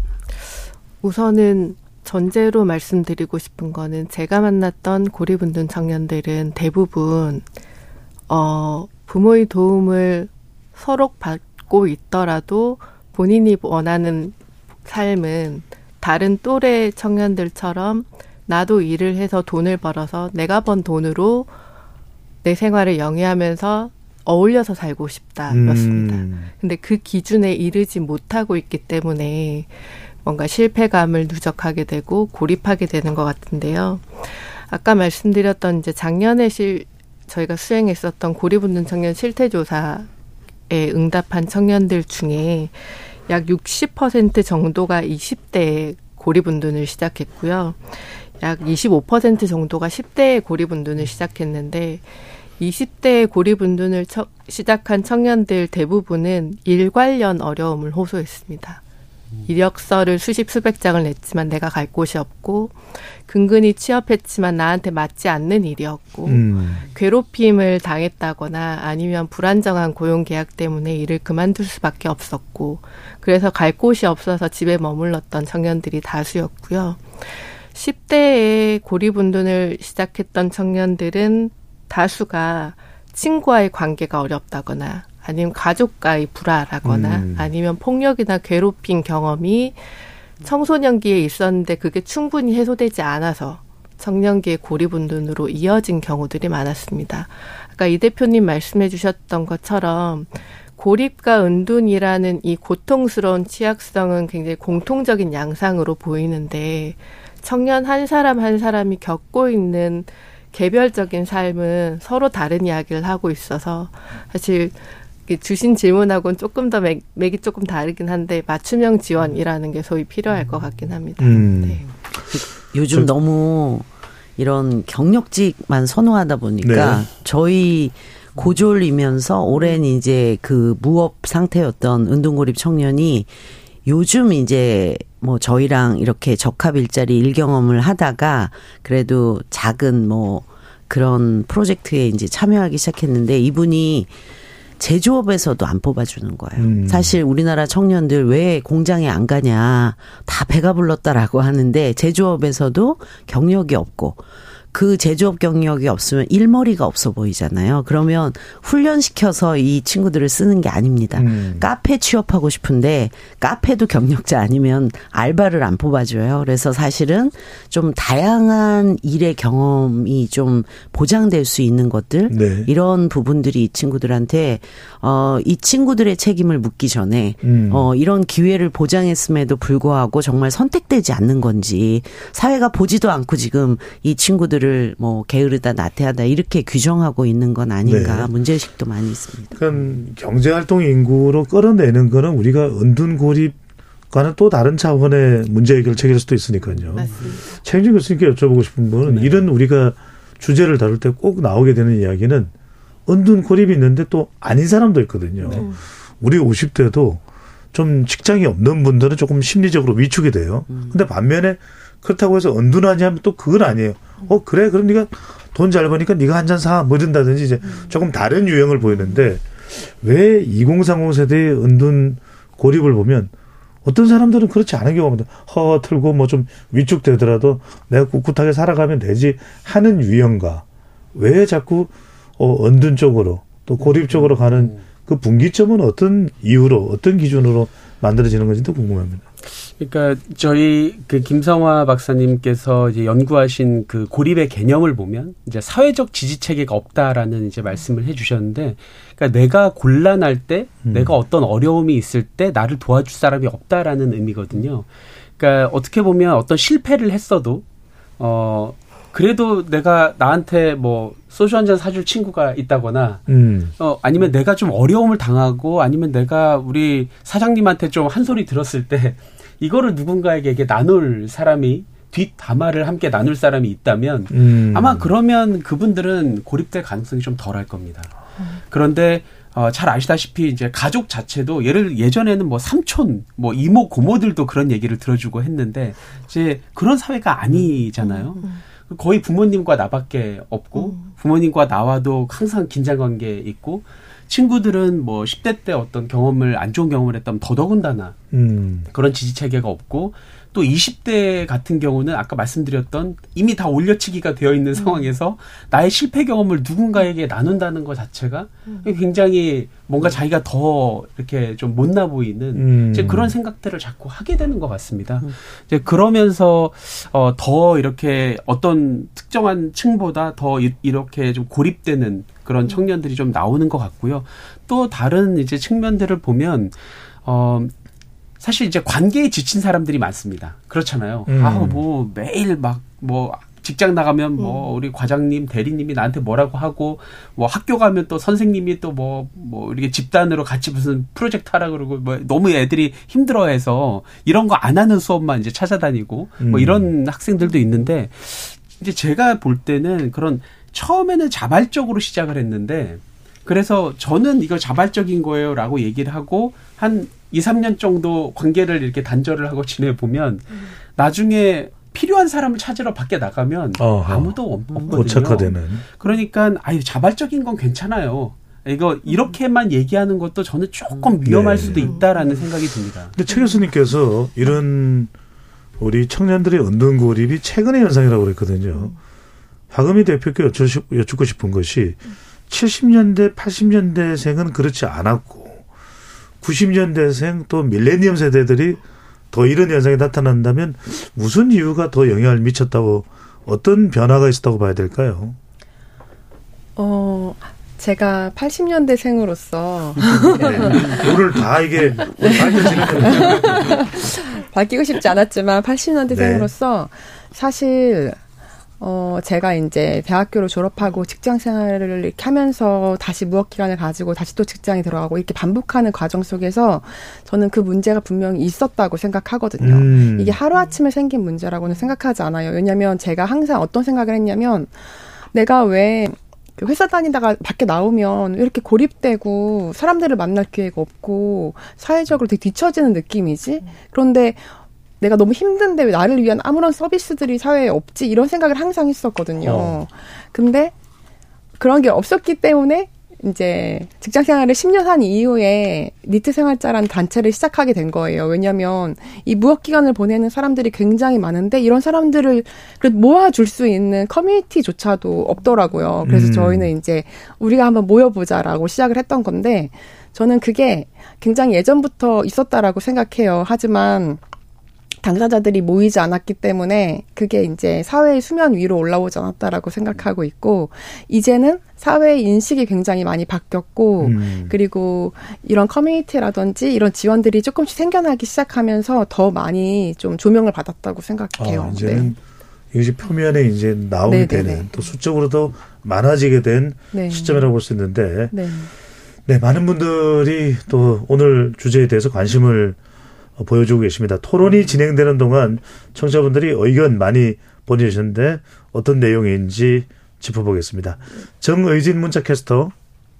우선은 전제로 말씀드리고 싶은 거는 제가 만났던 고립은둔 청년들은 대부분 부모의 도움을 서로 받고 있더라도 본인이 원하는 삶은 다른 또래 청년들처럼 나도 일을 해서 돈을 벌어서 내가 번 돈으로 내 생활을 영위하면서 어울려서 살고 싶다였습니다. 근데 그 기준에 이르지 못하고 있기 때문에 뭔가 실패감을 누적하게 되고 고립하게 되는 것 같은데요. 아까 말씀드렸던 이제 작년에 저희가 수행했었던 고립은둔 청년 실태조사에 응답한 청년들 중에 약 60% 정도가 20대에 고립은둔을 시작했고요. 약 25% 정도가 10대에 고립은둔을 시작했는데 20대에 고립은둔을 시작한 청년들 대부분은 일 관련 어려움을 호소했습니다. 이력서를 수백 장을 냈지만 내가 갈 곳이 없고 근근히 취업했지만 나한테 맞지 않는 일이었고 괴롭힘을 당했다거나 아니면 불안정한 고용계약 때문에 일을 그만둘 수밖에 없었고 그래서 갈 곳이 없어서 집에 머물렀던 청년들이 다수였고요. 10대에 고립은둔을 시작했던 청년들은 다수가 친구와의 관계가 어렵다거나 아니면 가족과의 불화라거나 아니면 폭력이나 괴롭힘 경험이 청소년기에 있었는데 그게 충분히 해소되지 않아서 청년기의 고립은둔으로 이어진 경우들이 많았습니다. 아까 이 대표님 말씀해 주셨던 것처럼 고립과 은둔이라는 이 고통스러운 취약성은 굉장히 공통적인 양상으로 보이는데 청년 한 사람 한 사람이 겪고 있는 개별적인 삶은 서로 다른 이야기를 하고 있어서 사실 주신 질문하고는 조금 더 맥이 조금 다르긴 한데 맞춤형 지원이라는 게 소위 필요할 것 같긴 합니다. 네. 요즘 너무 이런 경력직만 선호하다 보니까 저희 고졸이면서 오랜 이제 그 무업 상태였던 은둔고립 청년이 요즘 이제 뭐 저희랑 이렇게 적합 일자리 일경험을 하다가 그래도 작은 뭐 그런 프로젝트에 이제 참여하기 시작했는데 이분이 제조업에서도 안 뽑아주는 거예요. 사실 우리나라 청년들 왜 공장에 안 가냐 다 배가 불렀다라고 하는데 제조업에서도 경력이 없고 그 제조업 경력이 없으면 일머리가 없어 보이잖아요. 그러면 훈련시켜서 이 친구들을 쓰는 게 아닙니다. 카페 취업하고 싶은데 카페도 경력자 아니면 알바를 안 뽑아줘요. 그래서 사실은 좀 다양한 일의 경험이 좀 보장될 수 있는 것들 이런 부분들이 이 친구들한테 이 친구들의 책임을 묻기 전에 이런 기회를 보장했음에도 불구하고 정말 선택되지 않는 건지 사회가 보지도 않고 지금 이 친구들을 뭐 게으르다 나태하다 이렇게 규정하고 있는 건 아닌가 문제의식도 많이 있습니다. 그러니까 경제활동 인구로 끌어내는 거는 우리가 은둔고립과는 또 다른 차원의 문제 해결 체계일 수도 있으니까요. 최영준 교수님께 여쭤보고 싶은 분은 이런 우리가 주제를 다룰 때 꼭 나오게 되는 이야기는 은둔고립이 있는데 또 아닌 사람도 있거든요. 우리 50대도 좀 직장이 없는 분들은 조금 심리적으로 위축이 돼요. 근데 반면에 그렇다고 해서 은둔하냐 하면 또 그건 아니에요. 그래 그럼 네가 돈 잘 버니까 네가 한 잔 사 뭐 든다든지 이제 조금 다른 유형을 보이는데 왜 2030 세대의 은둔 고립을 보면 어떤 사람들은 그렇지 않은 경우가 허 틀고 뭐 좀 위축되더라도 내가 꿋꿋하게 살아가면 되지 하는 유형과 왜 자꾸 은둔 쪽으로 또 고립 쪽으로 가는 그 분기점은 어떤 이유로 어떤 기준으로 만들어지는 건지도 궁금합니다. 그러니까 저희 그 김성화 박사님께서 이제 연구하신 그 고립의 개념을 보면 이제 사회적 지지 체계가 없다라는 이제 말씀을 해주셨는데, 그러니까 내가 곤란할 때, 내가 어떤 어려움이 있을 때 나를 도와줄 사람이 없다라는 의미거든요. 그러니까 어떻게 보면 어떤 실패를 했어도 그래도 내가 나한테 뭐 소주 한 잔 사줄 친구가 있다거나 아니면 내가 좀 어려움을 당하고 아니면 내가 우리 사장님한테 좀 한 소리 들었을 때 이거를 누군가에게 나눌 사람이 뒷담화를 함께 나눌 사람이 있다면 아마 그러면 그분들은 고립될 가능성이 좀 덜할 겁니다. 그런데 잘 아시다시피 이제 가족 자체도 예전에는 뭐 삼촌, 뭐 이모, 고모들도 그런 얘기를 들어주고 했는데 이제 그런 사회가 아니잖아요. 거의 부모님과 나밖에 없고 부모님과 나와도 항상 긴장관계 있고 친구들은 뭐 10대 때 어떤 경험을 안 좋은 경험을 했다면 더더군다나 그런 지지체계가 없고 또 20대 같은 경우는 아까 말씀드렸던 이미 다 올려치기가 되어 있는 상황에서 나의 실패 경험을 누군가에게 나눈다는 것 자체가 굉장히 뭔가 자기가 더 이렇게 좀 못나 보이는 이제 그런 생각들을 자꾸 하게 되는 것 같습니다. 이제 그러면서 더 이렇게 어떤 특정한 층보다 더 이렇게 좀 고립되는 그런 청년들이 좀 나오는 것 같고요. 또 다른 이제 측면들을 보면 사실 이제 관계에 지친 사람들이 많습니다. 그렇잖아요. 뭐 매일 뭐 직장 나가면 뭐 우리 과장님, 대리님이 나한테 뭐라고 하고 뭐 학교 가면 또 선생님이 또 뭐 이렇게 집단으로 같이 무슨 프로젝트 하라 그러고 뭐 너무 애들이 힘들어해서 이런 거 안 하는 수업만 이제 찾아다니고 뭐 이런 학생들도 있는데 이제 제가 볼 때는 그런 처음에는 자발적으로 시작을 했는데 그래서 저는 이거 자발적인 거예요라고 얘기를 하고 한 2, 3년 정도 관계를 이렇게 단절을 하고 지내보면 나중에 필요한 사람을 찾으러 밖에 나가면 아무도 없거든요. 고착화되는. 그러니까 자발적인 건 괜찮아요. 이거 이렇게만 얘기하는 것도 저는 조금 위험할 수도 있다라는 생각이 듭니다. 근데 최 교수님께서 이런 우리 청년들의 은둔고립이 최근의 현상이라고 그랬거든요. 박은미 대표께 여쭙고 싶은 것이 70년대, 80년대생은 그렇지 않았고 90년대생 또 밀레니엄 세대들이 더 이런 현상이 나타난다면 무슨 이유가 더 영향을 미쳤다고 어떤 변화가 있었다고 봐야 될까요? 제가 80년대생으로서 오늘 다 이게 밝히고 싶지 않았지만 80년대생으로서 사실 제가 이제 대학교를 졸업하고 직장 생활을 이렇게 하면서 다시 무업 기간을 가지고 다시 또 직장에 들어가고 이렇게 반복하는 과정 속에서 저는 그 문제가 분명히 있었다고 생각하거든요. 이게 하루아침에 생긴 문제라고는 생각하지 않아요. 왜냐하면 제가 항상 어떤 생각을 했냐면 내가 왜 회사 다니다가 밖에 나오면 왜 이렇게 고립되고 사람들을 만날 기회가 없고 사회적으로 되게 뒤처지는 느낌이지? 그런데 내가 너무 힘든데 왜 나를 위한 아무런 서비스들이 사회에 없지? 이런 생각을 항상 했었거든요. 근데 그런 게 없었기 때문에 이제 직장 생활을 10년 한 이후에 니트 생활자라는 단체를 시작하게 된 거예요. 왜냐하면 이 무업 기간을 보내는 사람들이 굉장히 많은데 이런 사람들을 모아줄 수 있는 커뮤니티조차도 없더라고요. 그래서 저희는 이제 우리가 한번 모여보자라고 시작을 했던 건데 저는 그게 굉장히 예전부터 있었다라고 생각해요. 하지만 당사자들이 모이지 않았기 때문에 그게 이제 사회의 수면 위로 올라오지 않았다라고 생각하고 있고 이제는 사회의 인식이 굉장히 많이 바뀌었고 그리고 이런 커뮤니티라든지 이런 지원들이 조금씩 생겨나기 시작하면서 더 많이 좀 조명을 받았다고 생각해요. 이제는 이것이 표면에 이제 나오게 되는 또 수적으로도 많아지게 된 시점이라고 볼 수 있는데 많은 분들이 또 오늘 주제에 대해서 관심을 보여주고 계십니다. 토론이 진행되는 동안 청취자분들이 의견 많이 보내주셨는데 어떤 내용인지 짚어보겠습니다. 정의진 문자캐스터.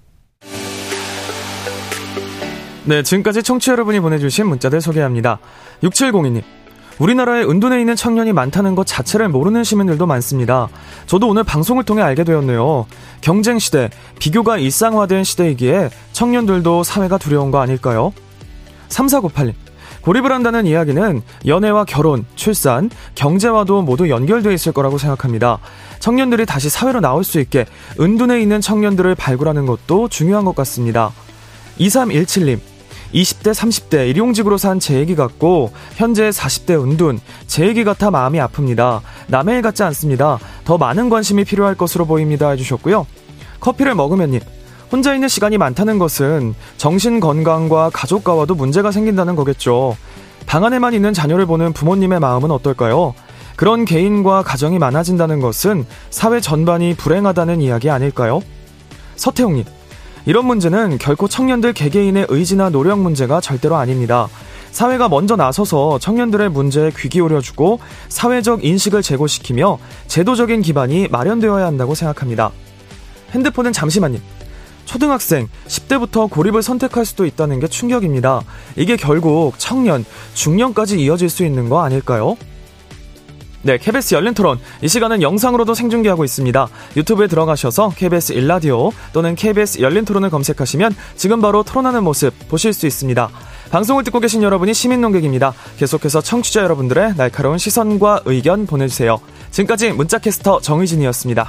네, 지금까지 청취자 여러분이 보내주신 문자들 소개합니다. 6702님. 우리나라에 은둔해 있는 청년이 많다는 것 자체를 모르는 시민들도 많습니다. 저도 오늘 방송을 통해 알게 되었네요. 경쟁시대, 비교가 일상화된 시대이기에 청년들도 사회가 두려운 거 아닐까요? 3498님. 고립을 한다는 이야기는 연애와 결혼, 출산, 경제와도 모두 연결되어 있을 거라고 생각합니다. 청년들이 다시 사회로 나올 수 있게 은둔해 있는 청년들을 발굴하는 것도 중요한 것 같습니다. 2317님, 20대, 30대 일용직으로 산 제 얘기 같고 현재 40대 은둔, 제 얘기 같아 마음이 아픕니다. 남의 일 같지 않습니다. 더 많은 관심이 필요할 것으로 보입니다 해주셨고요. 커피를 먹으면님, 혼자 있는 시간이 많다는 것은 정신건강과 가족과와도 문제가 생긴다는 거겠죠. 방 안에만 있는 자녀를 보는 부모님의 마음은 어떨까요? 그런 개인과 가정이 많아진다는 것은 사회 전반이 불행하다는 이야기 아닐까요? 서태웅님, 이런 문제는 결코 청년들 개개인의 의지나 노력 문제가 절대로 아닙니다. 사회가 먼저 나서서 청년들의 문제에 귀 기울여주고 사회적 인식을 제고시키며 제도적인 기반이 마련되어야 한다고 생각합니다. 핸드폰은 잠시만요. 초등학생, 10대부터 고립을 선택할 수도 있다는 게 충격입니다. 이게 결국 청년, 중년까지 이어질 수 있는 거 아닐까요? 네, KBS 열린 토론. 이 시간은 영상으로도 생중계하고 있습니다. 유튜브에 들어가셔서 KBS 1라디오 또는 KBS 열린 토론을 검색하시면 지금 바로 토론하는 모습 보실 수 있습니다. 방송을 듣고 계신 여러분이 시민 논객입니다. 계속해서 청취자 여러분들의 날카로운 시선과 의견 보내주세요. 지금까지 문자캐스터 정의진이었습니다.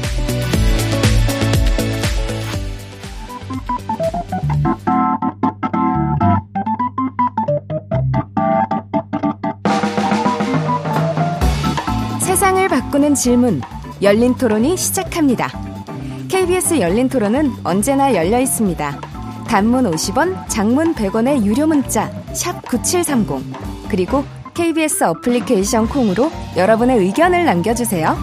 세상을 바꾸는 질문, 열린 토론이 시작합니다. KBS 열린 토론은 언제나 열려 있습니다. 단문 50원, 장문 100원의 유료 문자 샵 9730 그리고 KBS 어플리케이션 콩으로 여러분의 의견을 남겨주세요.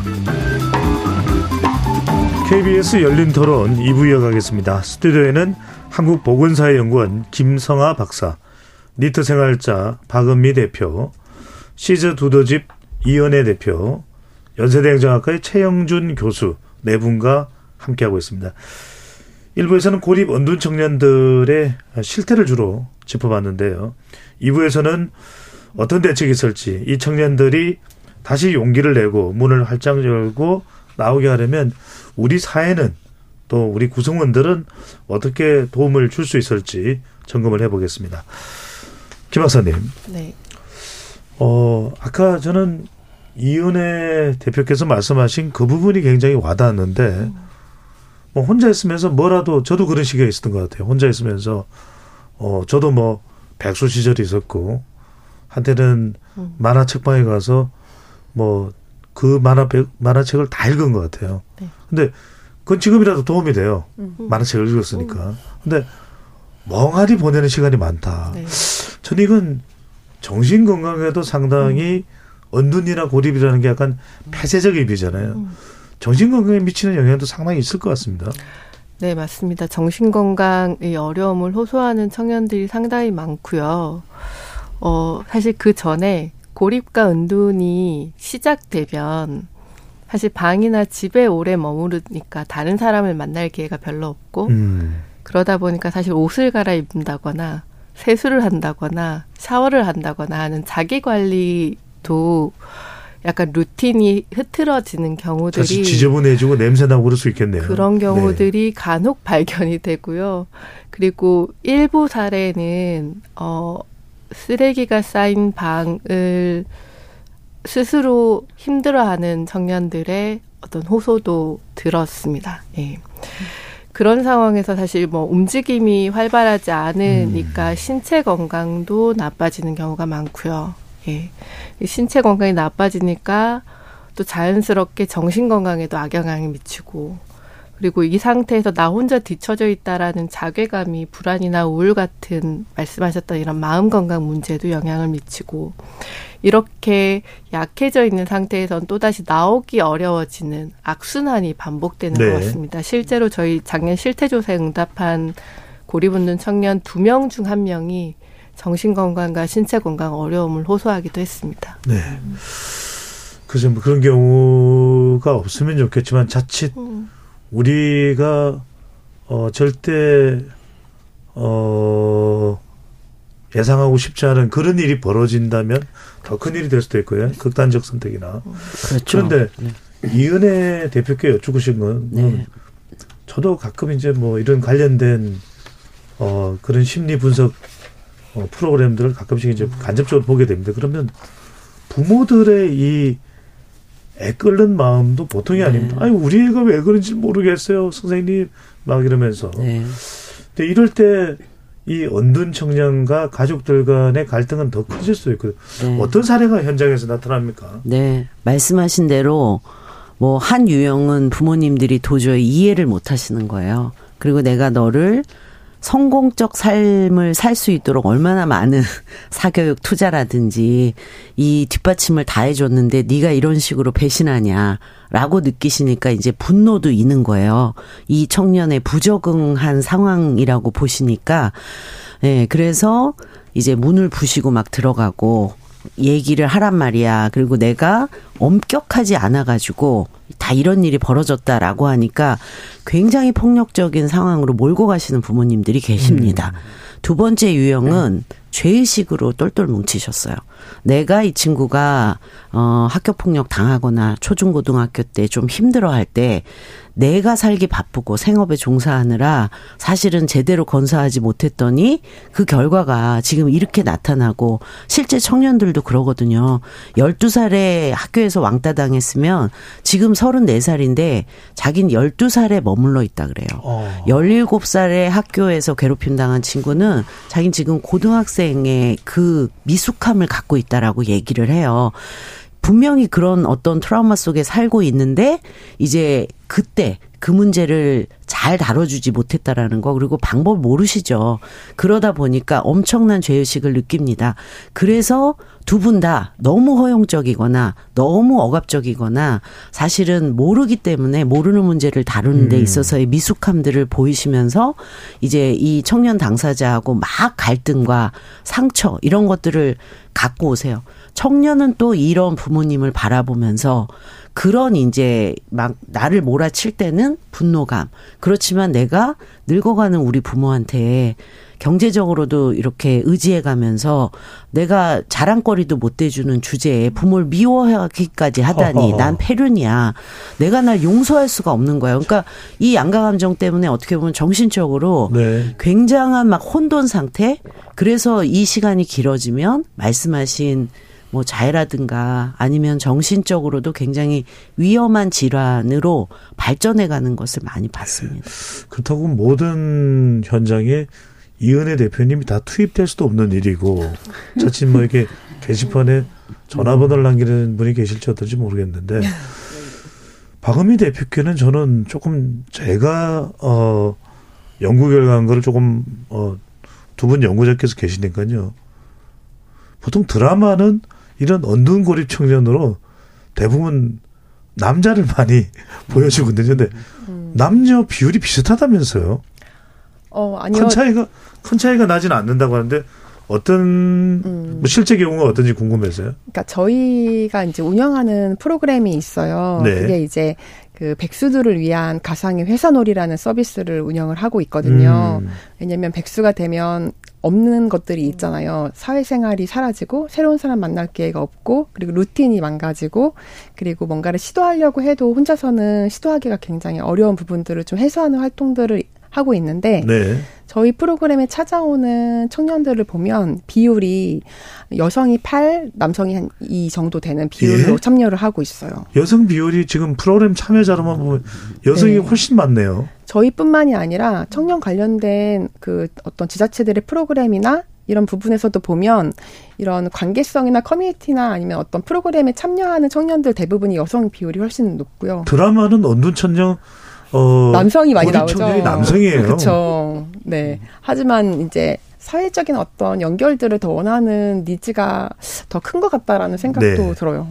KBS 열린 토론 2부 이어가겠습니다. 스튜디오에는 한국보건사회연구원 김성아 박사, 니트 생활자 박은미 대표, 시즈 두더집 이연애 대표, 연세대행정학과의 최영준 교수 네 분과 함께하고 있습니다. 1부에서는 고립 은둔 청년들의 실태를 주로 짚어봤는데요. 2부에서는 어떤 대책이 있을지, 이 청년들이 다시 용기를 내고 문을 활짝 열고 나오게 하려면 우리 사회는 또 우리 구성원들은 어떻게 도움을 줄 수 있을지 점검을 해보겠습니다. 김 박사님. 네. 아까 저는 이은혜 대표께서 말씀하신 그 부분이 굉장히 와닿았는데, 뭐 혼자 있으면서 뭐라도, 저도 그런 시기가 있었던 것 같아요. 혼자 있으면서, 저도 뭐 백수 시절이 있었고, 한때는 만화책방에 가서 뭐 그 만화책을 다 읽은 것 같아요. 네. 근데 그건 지금이라도 도움이 돼요. 만화책을 읽었으니까. 근데 멍하니 보내는 시간이 많다. 네. 저는 이건 정신 건강에도 상당히 언둔이나 고립이라는 게 약간 폐쇄적 의미잖아요. 정신건강에 미치는 영향도 상당히 있을 것 같습니다. 네, 맞습니다. 정신건강의 어려움을 호소하는 청년들이 상당히 많고요. 사실 그 전에 고립과 은둔이 시작되면 사실 방이나 집에 오래 머무르니까 다른 사람을 만날 기회가 별로 없고 그러다 보니까 사실 옷을 갈아입는다거나 세수를 한다거나 샤워를 한다거나 하는 자기관리도 약간 루틴이 흐트러지는 경우들이 사실 지저분해지고 냄새나고 그럴 수 있겠네요. 그런 경우들이 간혹 발견이 되고요. 그리고 일부 사례는 쓰레기가 쌓인 방을 스스로 힘들어하는 청년들의 어떤 호소도 들었습니다. 예. 그런 상황에서 사실 움직임이 활발하지 않으니까 신체 건강도 나빠지는 경우가 많고요. 예. 신체 건강이 나빠지니까 또 자연스럽게 정신 건강에도 악영향이 미치고, 그리고 이 상태에서 나 혼자 뒤처져 있다라는 자괴감이 불안이나 우울 같은 말씀하셨던 이런 마음 건강 문제도 영향을 미치고, 이렇게 약해져 있는 상태에선 또다시 나오기 어려워지는 악순환이 반복되는 것 같습니다. 실제로 저희 작년 실태조사에 응답한 고립운둔 청년 2명 중 1명이 정신건강과 신체건강 어려움을 호소하기도 했습니다. 네. 그래서 그런 경우가 없으면 좋겠지만 자칫 우리가 절대 예상하고 싶지 않은 그런 일이 벌어진다면 더 큰 일이 될 수도 있고요. 극단적 선택이나. 그렇죠. 그런데 이은혜 대표께 여쭙고 싶은 건 저도 가끔 이제 이런 관련된 그런 심리 분석 프로그램들을 가끔씩 이제 간접적으로 보게 됩니다. 그러면 부모들의 이 애끓는 마음도 보통이 아닙니다. 아니, 우리 애가 왜 그런지 모르겠어요, 선생님. 막 이러면서. 근데 이럴 때 이 언둔 청년과 가족들 간의 갈등은 더 커질 수도 있거든요. 어떤 사례가 현장에서 나타납니까? 네. 말씀하신 대로 한 유형은 부모님들이 도저히 이해를 못 하시는 거예요. 그리고 내가 너를 성공적 삶을 살 수 있도록 얼마나 많은 사교육 투자라든지 이 뒷받침을 다 해줬는데 네가 이런 식으로 배신하냐라고 느끼시니까 이제 분노도 있는 거예요. 이 청년의 부적응한 상황이라고 보시니까, 그래서 이제 문을 부시고 막 들어가고 얘기를 하란 말이야. 그리고 내가 엄격하지 않아가지고 다 이런 일이 벌어졌다라고 하니까 굉장히 폭력적인 상황으로 몰고 가시는 부모님들이 계십니다. 두 번째 유형은 죄의식으로 똘똘 뭉치셨어요. 내가 이 친구가 학교 폭력 당하거나 초중고등학교 때 좀 힘들어할 때 내가 살기 바쁘고 생업에 종사하느라 사실은 제대로 건사하지 못했더니 그 결과가 지금 이렇게 나타나고, 실제 청년들도 그러거든요. 12살에 학교에서 왕따 당했으면 지금 34살인데 자기는 12살에 머물러 있다 그래요. 17살에 학교에서 괴롭힘 당한 친구는 자기는 지금 고등학생의 그 미숙함을 갖고 있다라고 얘기를 해요. 분명히 그런 어떤 트라우마 속에 살고 있는데 이제 그때 그 문제를 잘 다뤄주지 못했다라는 거, 그리고 방법 모르시죠. 그러다 보니까 엄청난 죄의식을 느낍니다. 그래서 두 분 다 너무 허용적이거나 너무 억압적이거나 사실은 모르기 때문에 모르는 문제를 다루는 데 있어서의 미숙함들을 보이시면서 이제 이 청년 당사자하고 막 갈등과 상처 이런 것들을 갖고 오세요. 청년은 또 이런 부모님을 바라보면서 그런 이제 막 나를 몰아칠 때는 분노감. 그렇지만 내가 늙어가는 우리 부모한테 경제적으로도 이렇게 의지해가면서 내가 자랑거리도 못 대주는 주제에 부모를 미워하기까지 하다니 난 폐륜이야. 내가 날 용서할 수가 없는 거예요. 그러니까 이 양가감정 때문에 어떻게 보면 정신적으로 굉장한 막 혼돈 상태. 그래서 이 시간이 길어지면 말씀하신 자해라든가 아니면 정신적으로도 굉장히 위험한 질환으로 발전해가는 것을 많이 봤습니다. 그렇다고 모든 현장에 이은혜 대표님이 다 투입될 수도 없는 일이고, 자칫 이렇게 게시판에 전화번호를 남기는 분이 계실지 어떨지 모르겠는데, 박은미 대표께는 저는 조금 제가 연구 결과한 거를 조금 두 분 연구자께서 계시니까요. 보통 드라마는 이런 언둔 고립 청년으로 대부분 남자를 많이 보여주거든요. 근데 남녀 비율이 비슷하다면서요? 아니요. 큰 차이가 나지는 않는다고 하는데 어떤 뭐 실제 경우가 어떤지 궁금해서요. 그러니까 저희가 이제 운영하는 프로그램이 있어요. 네. 그게 이제 그 백수들을 위한 가상의 회사놀이라는 서비스를 운영을 하고 있거든요. 왜냐하면 백수가 되면 없는 것들이 있잖아요. 사회생활이 사라지고 새로운 사람 만날 기회가 없고 그리고 루틴이 망가지고 그리고 뭔가를 시도하려고 해도 혼자서는 시도하기가 굉장히 어려운 부분들을 좀 해소하는 활동들을 하고 있는데 네. 저희 프로그램에 찾아오는 청년들을 보면 비율이 여성이 8, 남성이 한 2 정도 되는 비율로 참여를 하고 있어요. 여성 비율이 지금 프로그램 참여자로만 보면 여성이 훨씬 많네요. 저희뿐만이 아니라 청년 관련된 그 어떤 지자체들의 프로그램이나 이런 부분에서도 보면 이런 관계성이나 커뮤니티나 아니면 어떤 프로그램에 참여하는 청년들 대부분이 여성 비율이 훨씬 높고요. 드라마는 언둔 청년 남성이 많이 나오죠. 남성이에요. 그렇죠. 네. 하지만 이제 사회적인 어떤 연결들을 더 원하는 니즈가 더 큰 것 같다라는 생각도 들어요.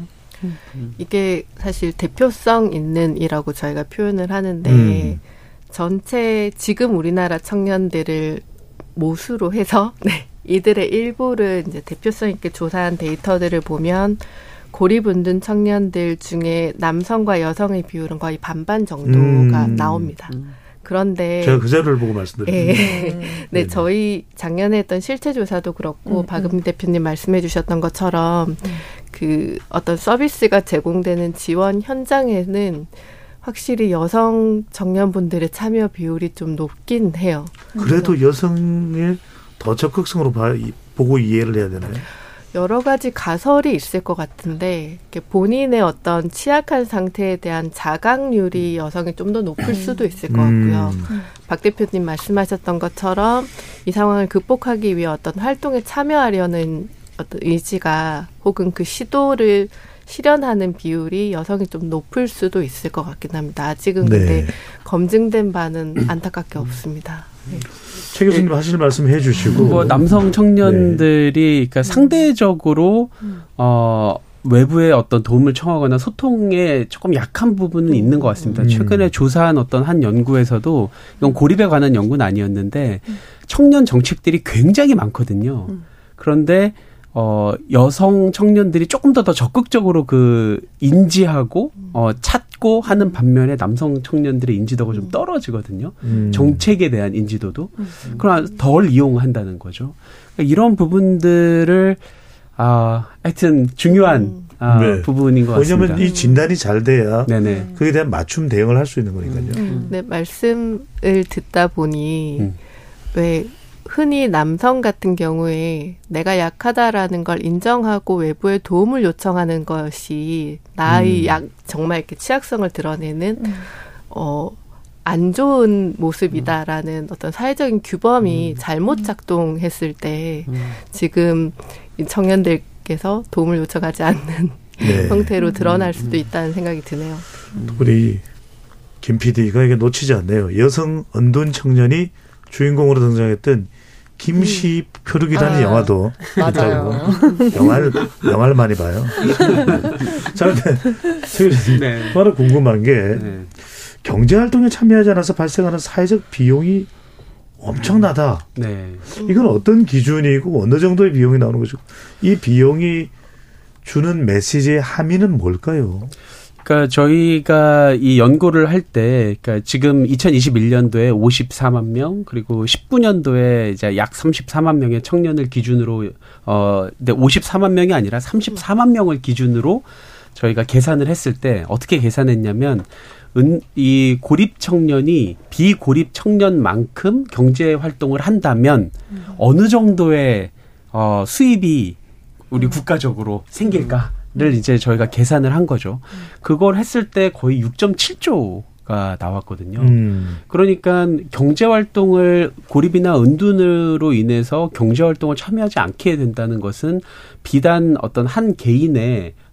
이게 사실 대표성 있는 이라고 저희가 표현을 하는데 전체 지금 우리나라 청년들을 모수로 해서 이들의 일부를 이제 대표성 있게 조사한 데이터들을 보면 고립운둔 청년들 중에 남성과 여성의 비율은 거의 반반 정도가 나옵니다. 그런데 제가 그 자료를 보고 말씀드립니다. 네, 저희 작년에 했던 실체 조사도 그렇고 박은미 대표님 말씀해 주셨던 것처럼 그 어떤 서비스가 제공되는 지원 현장에는 확실히 여성 청년분들의 참여 비율이 좀 높긴 해요. 그래도 여성의 더 적극성으로 보고 이해를 해야 되나요? 여러 가지 가설이 있을 것 같은데 본인의 어떤 취약한 상태에 대한 자각률이 여성이 좀 더 높을 수도 있을 것 같고요. 박 대표님 말씀하셨던 것처럼 이 상황을 극복하기 위해 어떤 활동에 참여하려는 어떤 의지가 혹은 그 시도를 실현하는 비율이 여성이 좀 높을 수도 있을 것 같긴 합니다. 아직은 근데 검증된 바는 안타깝게 없습니다. 네. 최 교수님 하실 말씀 해주시고 남성 청년들이 그러니까 상대적으로 외부의 어떤 도움을 청하거나 소통에 조금 약한 부분은 있는 것 같습니다. 최근에 조사한 어떤 한 연구에서도 이건 고립에 관한 연구는 아니었는데 청년 정책들이 굉장히 많거든요. 그런데 여성 청년들이 조금 더 적극적으로 그 인지하고 찾고 하는 반면에 남성 청년들의 인지도가 좀 떨어지거든요. 정책에 대한 인지도도. 그러나 덜 이용한다는 거죠. 그러니까 이런 부분들을 하여튼 중요한 부분인 것 같습니다. 왜냐하면 이 진단이 잘 돼야 그에 대한 맞춤 대응을 할 수 있는 거니까요. 네, 말씀을 듣다 보니 왜 흔히 남성 같은 경우에 내가 약하다라는 걸 인정하고 외부의 도움을 요청하는 것이 나의 정말 이렇게 취약성을 드러내는 안 좋은 모습이다라는 어떤 사회적인 규범이 잘못 작동했을 때 지금 청년들께서 도움을 요청하지 않는 형태로 드러날 수도 있다는 생각이 드네요. 우리 김 PD가 이게 놓치지 않네요. 여성 언둔 청년이 주인공으로 등장했던 김씨 표류기라는 영화도 있다고. 영화를 많이 봐요. 자, 근데 바로 궁금한 게 경제활동에 참여하지 않아서 발생하는 사회적 비용이 엄청나다. 이건 어떤 기준이고 어느 정도의 비용이 나오는 거죠? 이 비용이 주는 메시지의 함의는 뭘까요? 그러니까 저희가 이 연구를 할 때, 그러니까 지금 2021년도에 54만 명, 그리고 19년도에 이제 약 34만 명의 청년을 기준으로, 근데 54만 명이 아니라 34만 명을 기준으로 저희가 계산을 했을 때 어떻게 계산했냐면, 이 고립 청년이 비고립 청년만큼 경제 활동을 한다면 어느 정도의 수입이 우리 국가적으로 생길까를 이제 저희가 계산을 한 거죠. 그걸 했을 때 거의 6.7조가 나왔거든요. 그러니까 경제 활동을 고립이나 은둔으로 인해서 경제 활동을 참여하지 않게 된다는 것은 비단 어떤 한 개인의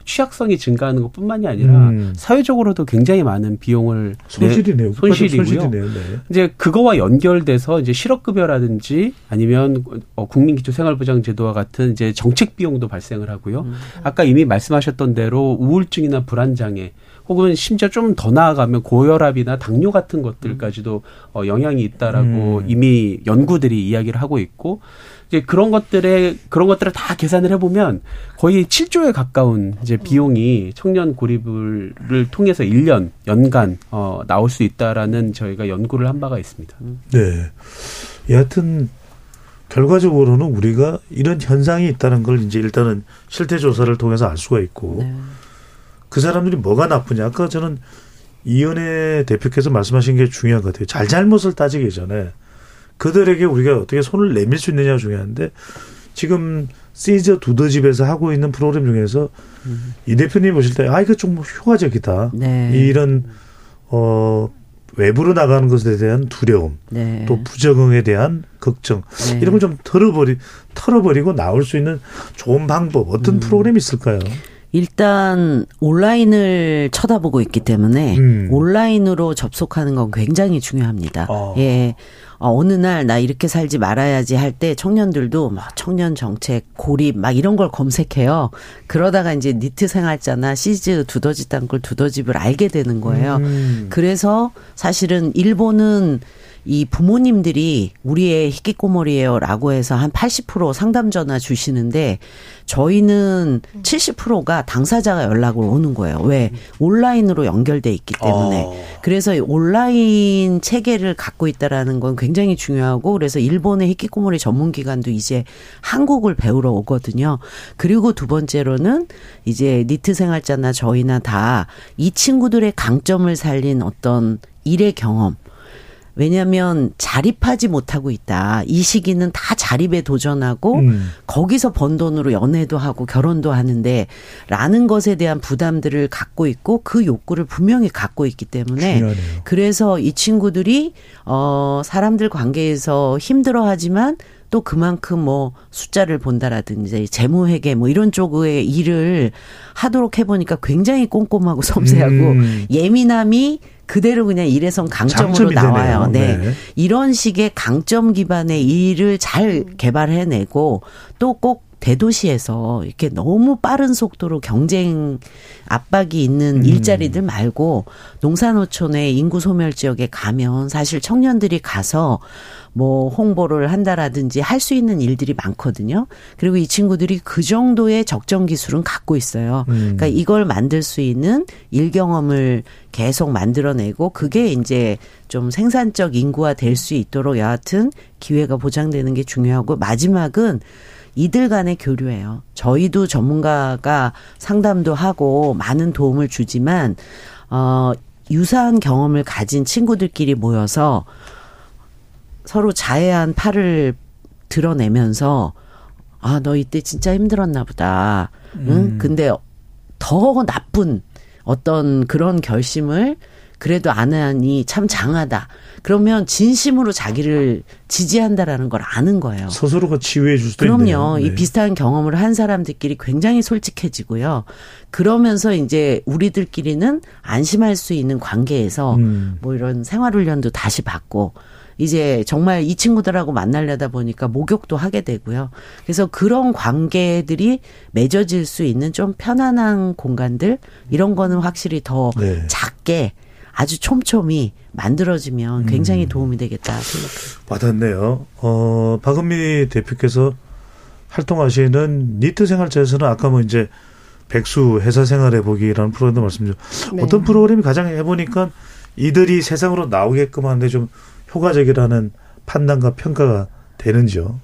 취약성이 증가하는 것뿐만이 아니라 사회적으로도 굉장히 많은 비용을 손실이고요. 네. 이제 그거와 연결돼서 이제 실업급여라든지 아니면 국민기초생활보장제도와 같은 이제 정책 비용도 발생을 하고요. 아까 이미 말씀하셨던 대로 우울증이나 불안장애 혹은 심지어 좀 더 나아가면 고혈압이나 당뇨 같은 것들까지도 영향이 있다라고 이미 연구들이 이야기를 하고 있고 이제 그런 것들을 다 계산을 해보면 거의 7조에 가까운 이제 비용이 청년 고립을 통해서 1년 연간 나올 수 있다라는 저희가 연구를 한 바가 있습니다. 네, 여하튼 결과적으로는 우리가 이런 현상이 있다는 걸 이제 일단은 실태 조사를 통해서 알 수가 있고. 네. 그 사람들이 뭐가 나쁘냐. 아까 저는 이현애 대표께서 말씀하신 게 중요한 것 같아요. 잘잘못을 따지기 전에 그들에게 우리가 어떻게 손을 내밀 수 있느냐가 중요한데 지금 시저 두더집에서 하고 있는 프로그램 중에서 이 대표님 보실 때 이거 좀 효과적이다. 네. 이런 외부로 나가는 것에 대한 두려움, 네. 또 부적응에 대한 걱정 네. 이런 걸 좀 털어버리고 나올 수 있는 좋은 방법 어떤 프로그램이 있을까요? 일단 온라인을 쳐다보고 있기 때문에 온라인으로 접속하는 건 굉장히 중요합니다. 예. 어느 날 나 이렇게 살지 말아야지 할 때 청년들도 막 청년 정책, 고립 막 이런 걸 검색해요. 그러다가 이제 니트 생활자나 시즈 두더지 땅굴 두더집을 알게 되는 거예요. 그래서 사실은 일본은 이 부모님들이 우리의 히키코모리예요라고 해서 한 80% 상담 전화 주시는데 저희는 70%가 당사자가 연락을 오는 거예요. 왜? 온라인으로 연결돼 있기 때문에. 그래서 온라인 체계를 갖고 있다라는 건 굉장히 중요하고 그래서 일본의 히키코모리 전문기관도 이제 한국을 배우러 오거든요. 그리고 두 번째로는 이제 니트 생활자나 저희나 다 이 친구들의 강점을 살린 어떤 일의 경험 왜냐하면 자립하지 못하고 있다. 이 시기는 다 자립에 도전하고 거기서 번 돈으로 연애도 하고 결혼도 하는데 라는 것에 대한 부담들을 갖고 있고 그 욕구를 분명히 갖고 있기 때문에 중요하네요. 그래서 이 친구들이 사람들 관계에서 힘들어하지만 또 그만큼 뭐 숫자를 본다라든지 재무회계 뭐 이런 쪽의 일을 하도록 해보니까 굉장히 꼼꼼하고 섬세하고 예민함이 그대로 그냥 일회성 강점으로 나와요. 네. 네. 이런 식의 강점 기반의 일을 잘 개발해내고 또 꼭 대도시에서 이렇게 너무 빠른 속도로 경쟁 압박이 있는 일자리들 말고 농사노촌의 인구 소멸 지역에 가면 사실 청년들이 가서 뭐 홍보를 한다라든지 할 수 있는 일들이 많거든요. 그리고 이 친구들이 그 정도의 적정 기술은 갖고 있어요. 그러니까 이걸 만들 수 있는 일 경험을 계속 만들어내고 그게 이제 좀 생산적 인구화 될 수 있도록 여하튼 기회가 보장되는 게 중요하고 마지막은 이들 간의 교류예요. 저희도 전문가가 상담도 하고 많은 도움을 주지만 유사한 경험을 가진 친구들끼리 모여서 서로 자애한 팔을 드러내면서 너 이때 진짜 힘들었나 보다. 응? 근데 더 나쁜 어떤 그런 결심을 그래도 안 하니 참 장하다. 그러면 진심으로 자기를 지지한다라는 걸 아는 거예요. 스스로가 치유해 줄 수도 있네요. 그럼요. 네. 이 비슷한 경험을 한 사람들끼리 굉장히 솔직해지고요. 그러면서 이제 우리들끼리는 안심할 수 있는 관계에서 뭐 이런 생활훈련도 다시 받고 이제 정말 이 친구들하고 만나려다 보니까 목욕도 하게 되고요. 그래서 그런 관계들이 맺어질 수 있는 좀 편안한 공간들 이런 거는 확실히 더 네. 작게 아주 촘촘히 만들어지면 굉장히 도움이 되겠다 생각합니다. 와닿네요. 박은미 대표께서 활동하시는 니트 생활자에서는 아까 뭐 이제 백수 회사 생활해보기라는 프로그램도 말씀 좀 네. 어떤 프로그램이 가장 해보니까 이들이 세상으로 나오게끔 하는데 좀 효과적이라는 판단과 평가가 되는지요?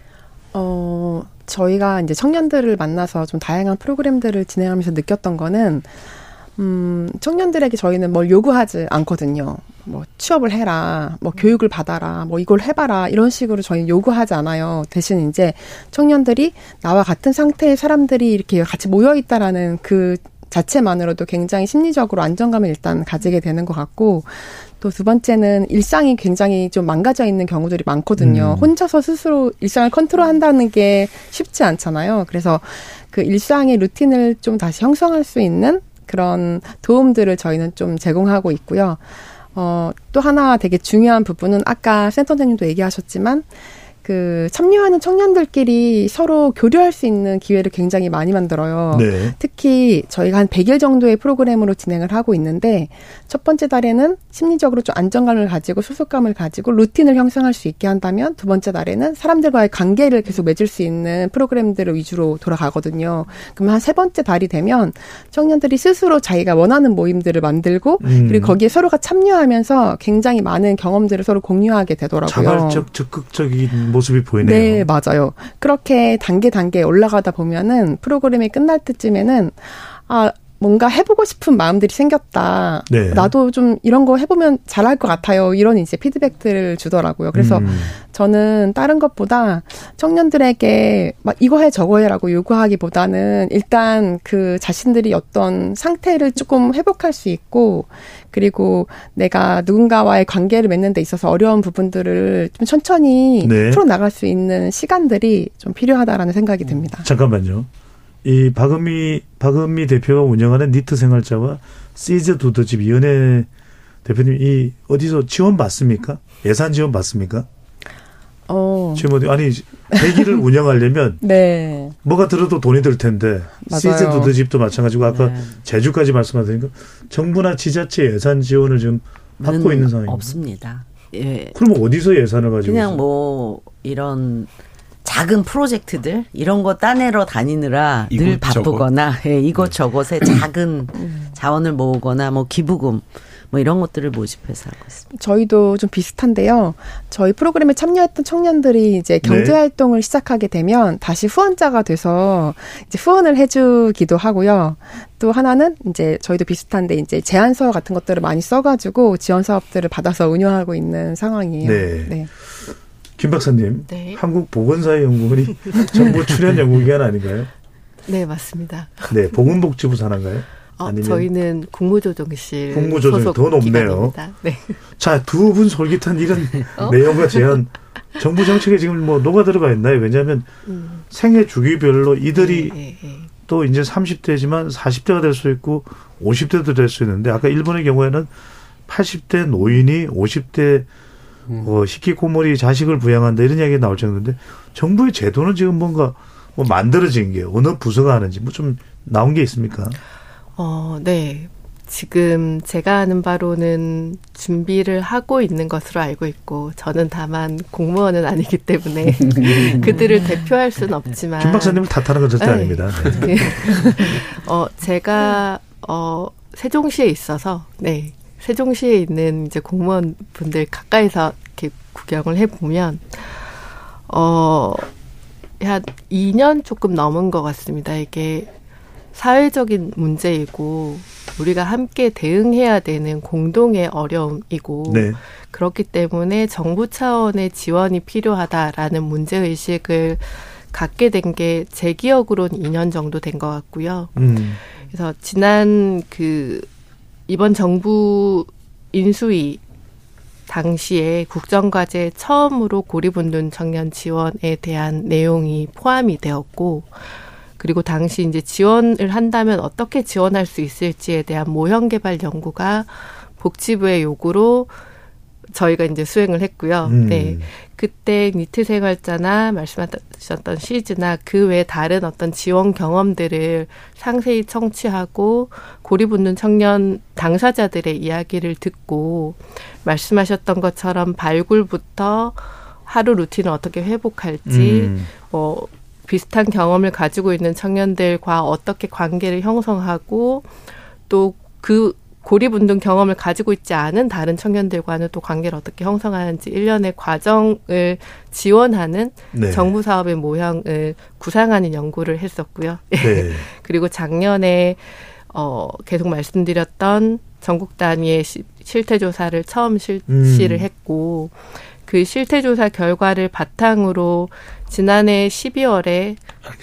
저희가 이제 청년들을 만나서 좀 다양한 프로그램들을 진행하면서 느꼈던 거는 청년들에게 저희는 뭘 요구하지 않거든요. 뭐 취업을 해라, 뭐 교육을 받아라, 뭐 이걸 해봐라 이런 식으로 저희는 요구하지 않아요. 대신 이제 청년들이 나와 같은 상태의 사람들이 이렇게 같이 모여 있다라는 그 자체만으로도 굉장히 심리적으로 안정감을 일단 가지게 되는 것 같고 또 두 번째는 일상이 굉장히 좀 망가져 있는 경우들이 많거든요. 혼자서 스스로 일상을 컨트롤한다는 게 쉽지 않잖아요. 그래서 그 일상의 루틴을 좀 다시 형성할 수 있는 그런 도움들을 저희는 좀 제공하고 있고요. 또 하나 되게 중요한 부분은 아까 센터장님도 얘기하셨지만 그 참여하는 청년들끼리 서로 교류할 수 있는 기회를 굉장히 많이 만들어요. 네. 특히 저희가 한 100일 정도의 프로그램으로 진행을 하고 있는데 첫 번째 달에는 심리적으로 좀 안정감을 가지고 소속감을 가지고 루틴을 형성할 수 있게 한다면 두 번째 달에는 사람들과의 관계를 계속 맺을 수 있는 프로그램들을 위주로 돌아가거든요. 그럼 한 세 번째 달이 되면 청년들이 스스로 자기가 원하는 모임들을 만들고 그리고 거기에 서로가 참여하면서 굉장히 많은 경험들을 서로 공유하게 되더라고요. 자발적 적극적인 모습이 보이네요. 네, 맞아요. 그렇게 단계 올라가다 보면은 프로그램이 끝날 때쯤에는 뭔가 해보고 싶은 마음들이 생겼다. 네. 나도 좀 이런 거 해보면 잘할 것 같아요. 이런 이제 피드백들을 주더라고요. 그래서 저는 다른 것보다 청년들에게 막 이거 해 저거 해라고 요구하기보다는 일단 그 자신들이 어떤 상태를 조금 회복할 수 있고 그리고 내가 누군가와의 관계를 맺는 데 있어서 어려운 부분들을 좀 천천히 풀어나갈 수 있는 시간들이 좀 필요하다라는 생각이 듭니다. 잠깐만요. 이 박은미 대표가 운영하는 니트 생활자와 시즈 두더집 이은혜 대표님 이 어디서 지원 받습니까? 예산 지원 받습니까? 지금 아니 대기를 운영하려면 네. 뭐가 들어도 돈이 들 텐데 맞아요. 시즈 두더집도 마찬가지고 아까 제주까지 말씀하시니까 정부나 지자체 예산 지원을 좀 받고 있는 상황입니다. 없습니다. 예. 그럼 어디서 예산을 가지고 그냥 있어요? 뭐 이런 작은 프로젝트들 이런 거 따내러 다니느라 늘 바쁘거나 이것저것에 작은 자원을 모으거나 뭐 기부금 뭐 이런 것들을 모집해서 하고 있습니다. 저희도 좀 비슷한데요. 저희 프로그램에 참여했던 청년들이 이제 경제활동을 시작하게 되면 다시 후원자가 돼서 이제 후원을 해주기도 하고요. 또 하나는 이제 저희도 비슷한데 이제 제안서 같은 것들을 많이 써가지고 지원 사업들을 받아서 운영하고 있는 상황이에요. 네. 김 박사님, 한국보건사회연구원이 정부 출연 연구기관 아닌가요? 네, 맞습니다. 네, 보건복지부 산하인가요? 아니면 저희는 국무조정실 국무조정 더 높네요. 네. 자, 두 분 솔깃한 이런 내용과 제안 정부 정책에 지금 뭐 녹아 들어가 있나요? 왜냐하면 생애 주기별로 이들이 또 이제 30대지만 40대가 될 수 있고 50대도 될 수 있는데 아까 일본의 경우에는 80대 노인이 50대 히키코모리 자식을 부양한다 이런 이야기가 나올 정도인데 정부의 제도는 지금 뭔가 뭐 만들어진 게 어느 부서가 하는지 뭐 좀 나온 게 있습니까? 네. 지금 제가 아는 바로는 준비를 하고 있는 것으로 알고 있고 저는 다만 공무원은 아니기 때문에 그들을 대표할 수는 없지만 김 박사님을 탓하는 건 절대 아닙니다. 네. 제가 세종시에 있어서 세종시에 있는 이제 공무원분들 가까이서 이렇게 구경을 해보면, 한 2년 조금 넘은 것 같습니다. 이게 사회적인 문제이고, 우리가 함께 대응해야 되는 공동의 어려움이고, 그렇기 때문에 정부 차원의 지원이 필요하다라는 문제의식을 갖게 된 게 제 기억으로는 2년 정도 된 것 같고요. 그래서 지난 이번 정부 인수위 당시에 국정과제에 처음으로 고립운동 청년 지원에 대한 내용이 포함이 되었고, 그리고 당시 이제 지원을 한다면 어떻게 지원할 수 있을지에 대한 모형 개발 연구가 복지부의 요구로 저희가 이제 수행을 했고요. 네. 그때 니트 생활자나 말씀하셨던 시즈나 그 외 다른 어떤 지원 경험들을 상세히 청취하고 고립운동 청년 당사자들의 이야기를 듣고 말씀하셨던 것처럼 발굴부터 하루 루틴을 어떻게 회복할지 뭐 비슷한 경험을 가지고 있는 청년들과 어떻게 관계를 형성하고 또 그 고립운동 경험을 가지고 있지 않은 다른 청년들과는 또 관계를 어떻게 형성하는지 일련의 과정을 지원하는 정부 사업의 모형을 구상하는 연구를 했었고요. 그리고 작년에 계속 말씀드렸던 전국 단위의 실태조사를 처음 실시를 했고 그 실태조사 결과를 바탕으로 지난해 12월에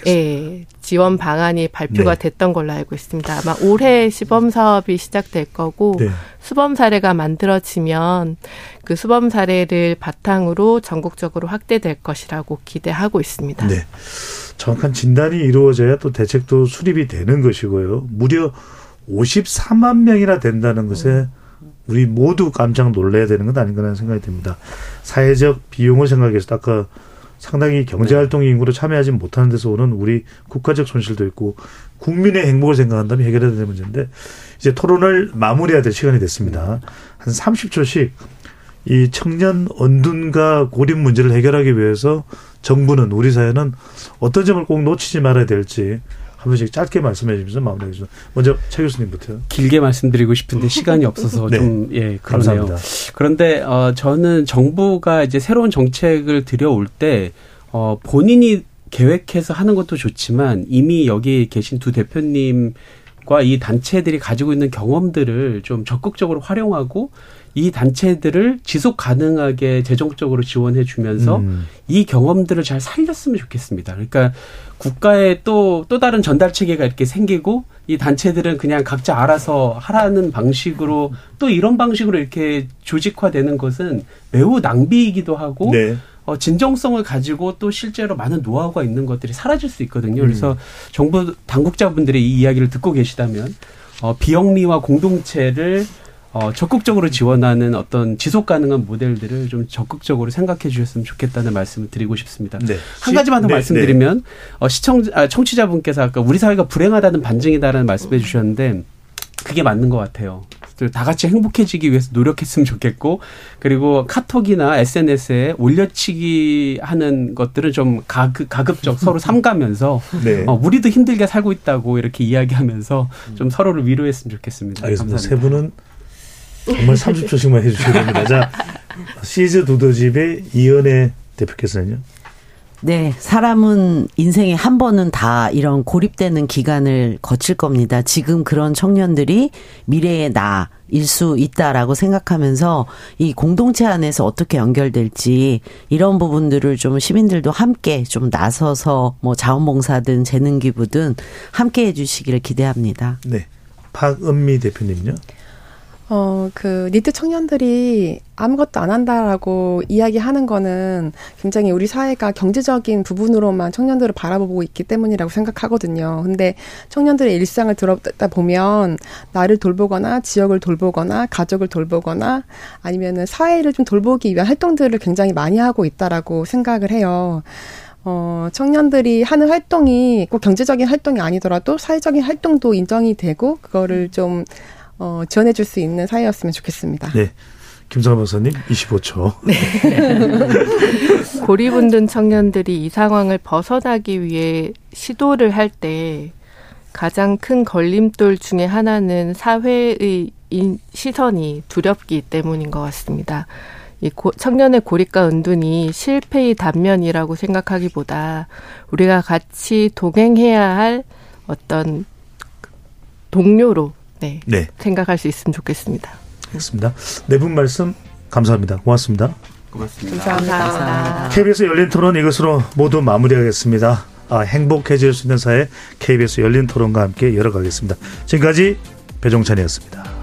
지원 방안이 발표가 됐던 걸로 알고 있습니다. 아마 올해 시범 사업이 시작될 거고 수범 사례가 만들어지면 그 수범 사례를 바탕으로 전국적으로 확대될 것이라고 기대하고 있습니다. 네. 정확한 진단이 이루어져야 또 대책도 수립이 되는 것이고요. 무려 54만 명이나 된다는 것에 우리 모두 깜짝 놀라야 되는 건 아닌가 생각이 듭니다. 사회적 비용을 생각해서 아까 상당히 경제활동 인구로 참여하지 못하는 데서 오는 우리 국가적 손실도 있고 국민의 행복을 생각한다면 해결해야 되는 문제인데 이제 토론을 마무리해야 될 시간이 됐습니다. 한 30초씩 이 청년 언둔과 고립 문제를 해결하기 위해서 정부는 우리 사회는 어떤 점을 꼭 놓치지 말아야 될지 한 번씩 짧게 말씀해 주시면서 마무리하겠습니다. 먼저 최 교수님부터요. 길게 말씀드리고 싶은데 시간이 없어서 좀 그러네요. 감사합니다. 그런데 저는 정부가 이제 새로운 정책을 들여올 때 본인이 계획해서 하는 것도 좋지만 이미 여기 계신 두 대표님과 이 단체들이 가지고 있는 경험들을 좀 적극적으로 활용하고 이 단체들을 지속 가능하게 재정적으로 지원해 주면서 이 경험들을 잘 살렸으면 좋겠습니다. 그러니까 국가의 또 다른 전달 체계가 이렇게 생기고 이 단체들은 그냥 각자 알아서 하라는 방식으로 또 이런 방식으로 이렇게 조직화되는 것은 매우 낭비이기도 하고 진정성을 가지고 또 실제로 많은 노하우가 있는 것들이 사라질 수 있거든요. 그래서 정부 당국자분들이 이 이야기를 듣고 계시다면 비영리와 공동체를 적극적으로 지원하는 어떤 지속 가능한 모델들을 좀 적극적으로 생각해 주셨으면 좋겠다는 말씀을 드리고 싶습니다. 한 가지만 더 말씀드리면 청취자분께서 아까 우리 사회가 불행하다는 반증이다라는 말씀해 주셨는데 그게 맞는 것 같아요. 다 같이 행복해지기 위해서 노력했으면 좋겠고 그리고 카톡이나 SNS에 올려치기 하는 것들은 좀 가급적 서로 삼가면서 우리도 힘들게 살고 있다고 이렇게 이야기하면서 좀 서로를 위로했으면 좋겠습니다. 알겠습니다. 세 분은 정말 30초씩만 해주셔야 됩니다. 자, 시즈 두더집의 이은혜 대표께서는요? 네, 사람은 인생에 한 번은 다 이런 고립되는 기간을 거칠 겁니다. 지금 그런 청년들이 미래의 나일 수 있다라고 생각하면서 이 공동체 안에서 어떻게 연결될지 이런 부분들을 좀 시민들도 함께 좀 나서서 뭐 자원봉사든 재능기부든 함께 해주시기를 기대합니다. 네, 박은미 대표님요? 니트 청년들이 아무것도 안 한다라고 이야기하는 거는 굉장히 우리 사회가 경제적인 부분으로만 청년들을 바라보고 있기 때문이라고 생각하거든요. 근데 청년들의 일상을 들어다 보면 나를 돌보거나 지역을 돌보거나 가족을 돌보거나 아니면은 사회를 좀 돌보기 위한 활동들을 굉장히 많이 하고 있다라고 생각을 해요. 청년들이 하는 활동이 꼭 경제적인 활동이 아니더라도 사회적인 활동도 인정이 되고 그거를 좀 지원해줄 수 있는 사회였으면 좋겠습니다. 네, 김성아 박사님 25초. 네. 고립운둔 청년들이 이 상황을 벗어나기 위해 시도를 할 때 가장 큰 걸림돌 중에 하나는 사회의 시선이 두렵기 때문인 것 같습니다. 이 청년의 고립과 은둔이 실패의 단면이라고 생각하기보다 우리가 같이 동행해야 할 어떤 동료로 생각할 수 있으면 좋겠습니다. 알겠습니다. 네 분 말씀 감사합니다. 고맙습니다. 고맙습니다. 감사합니다. KBS 열린 토론 이것으로 모두 마무리하겠습니다. 행복해질 수 있는 사회 KBS 열린 토론과 함께 열어가겠습니다. 지금까지 배종찬이었습니다.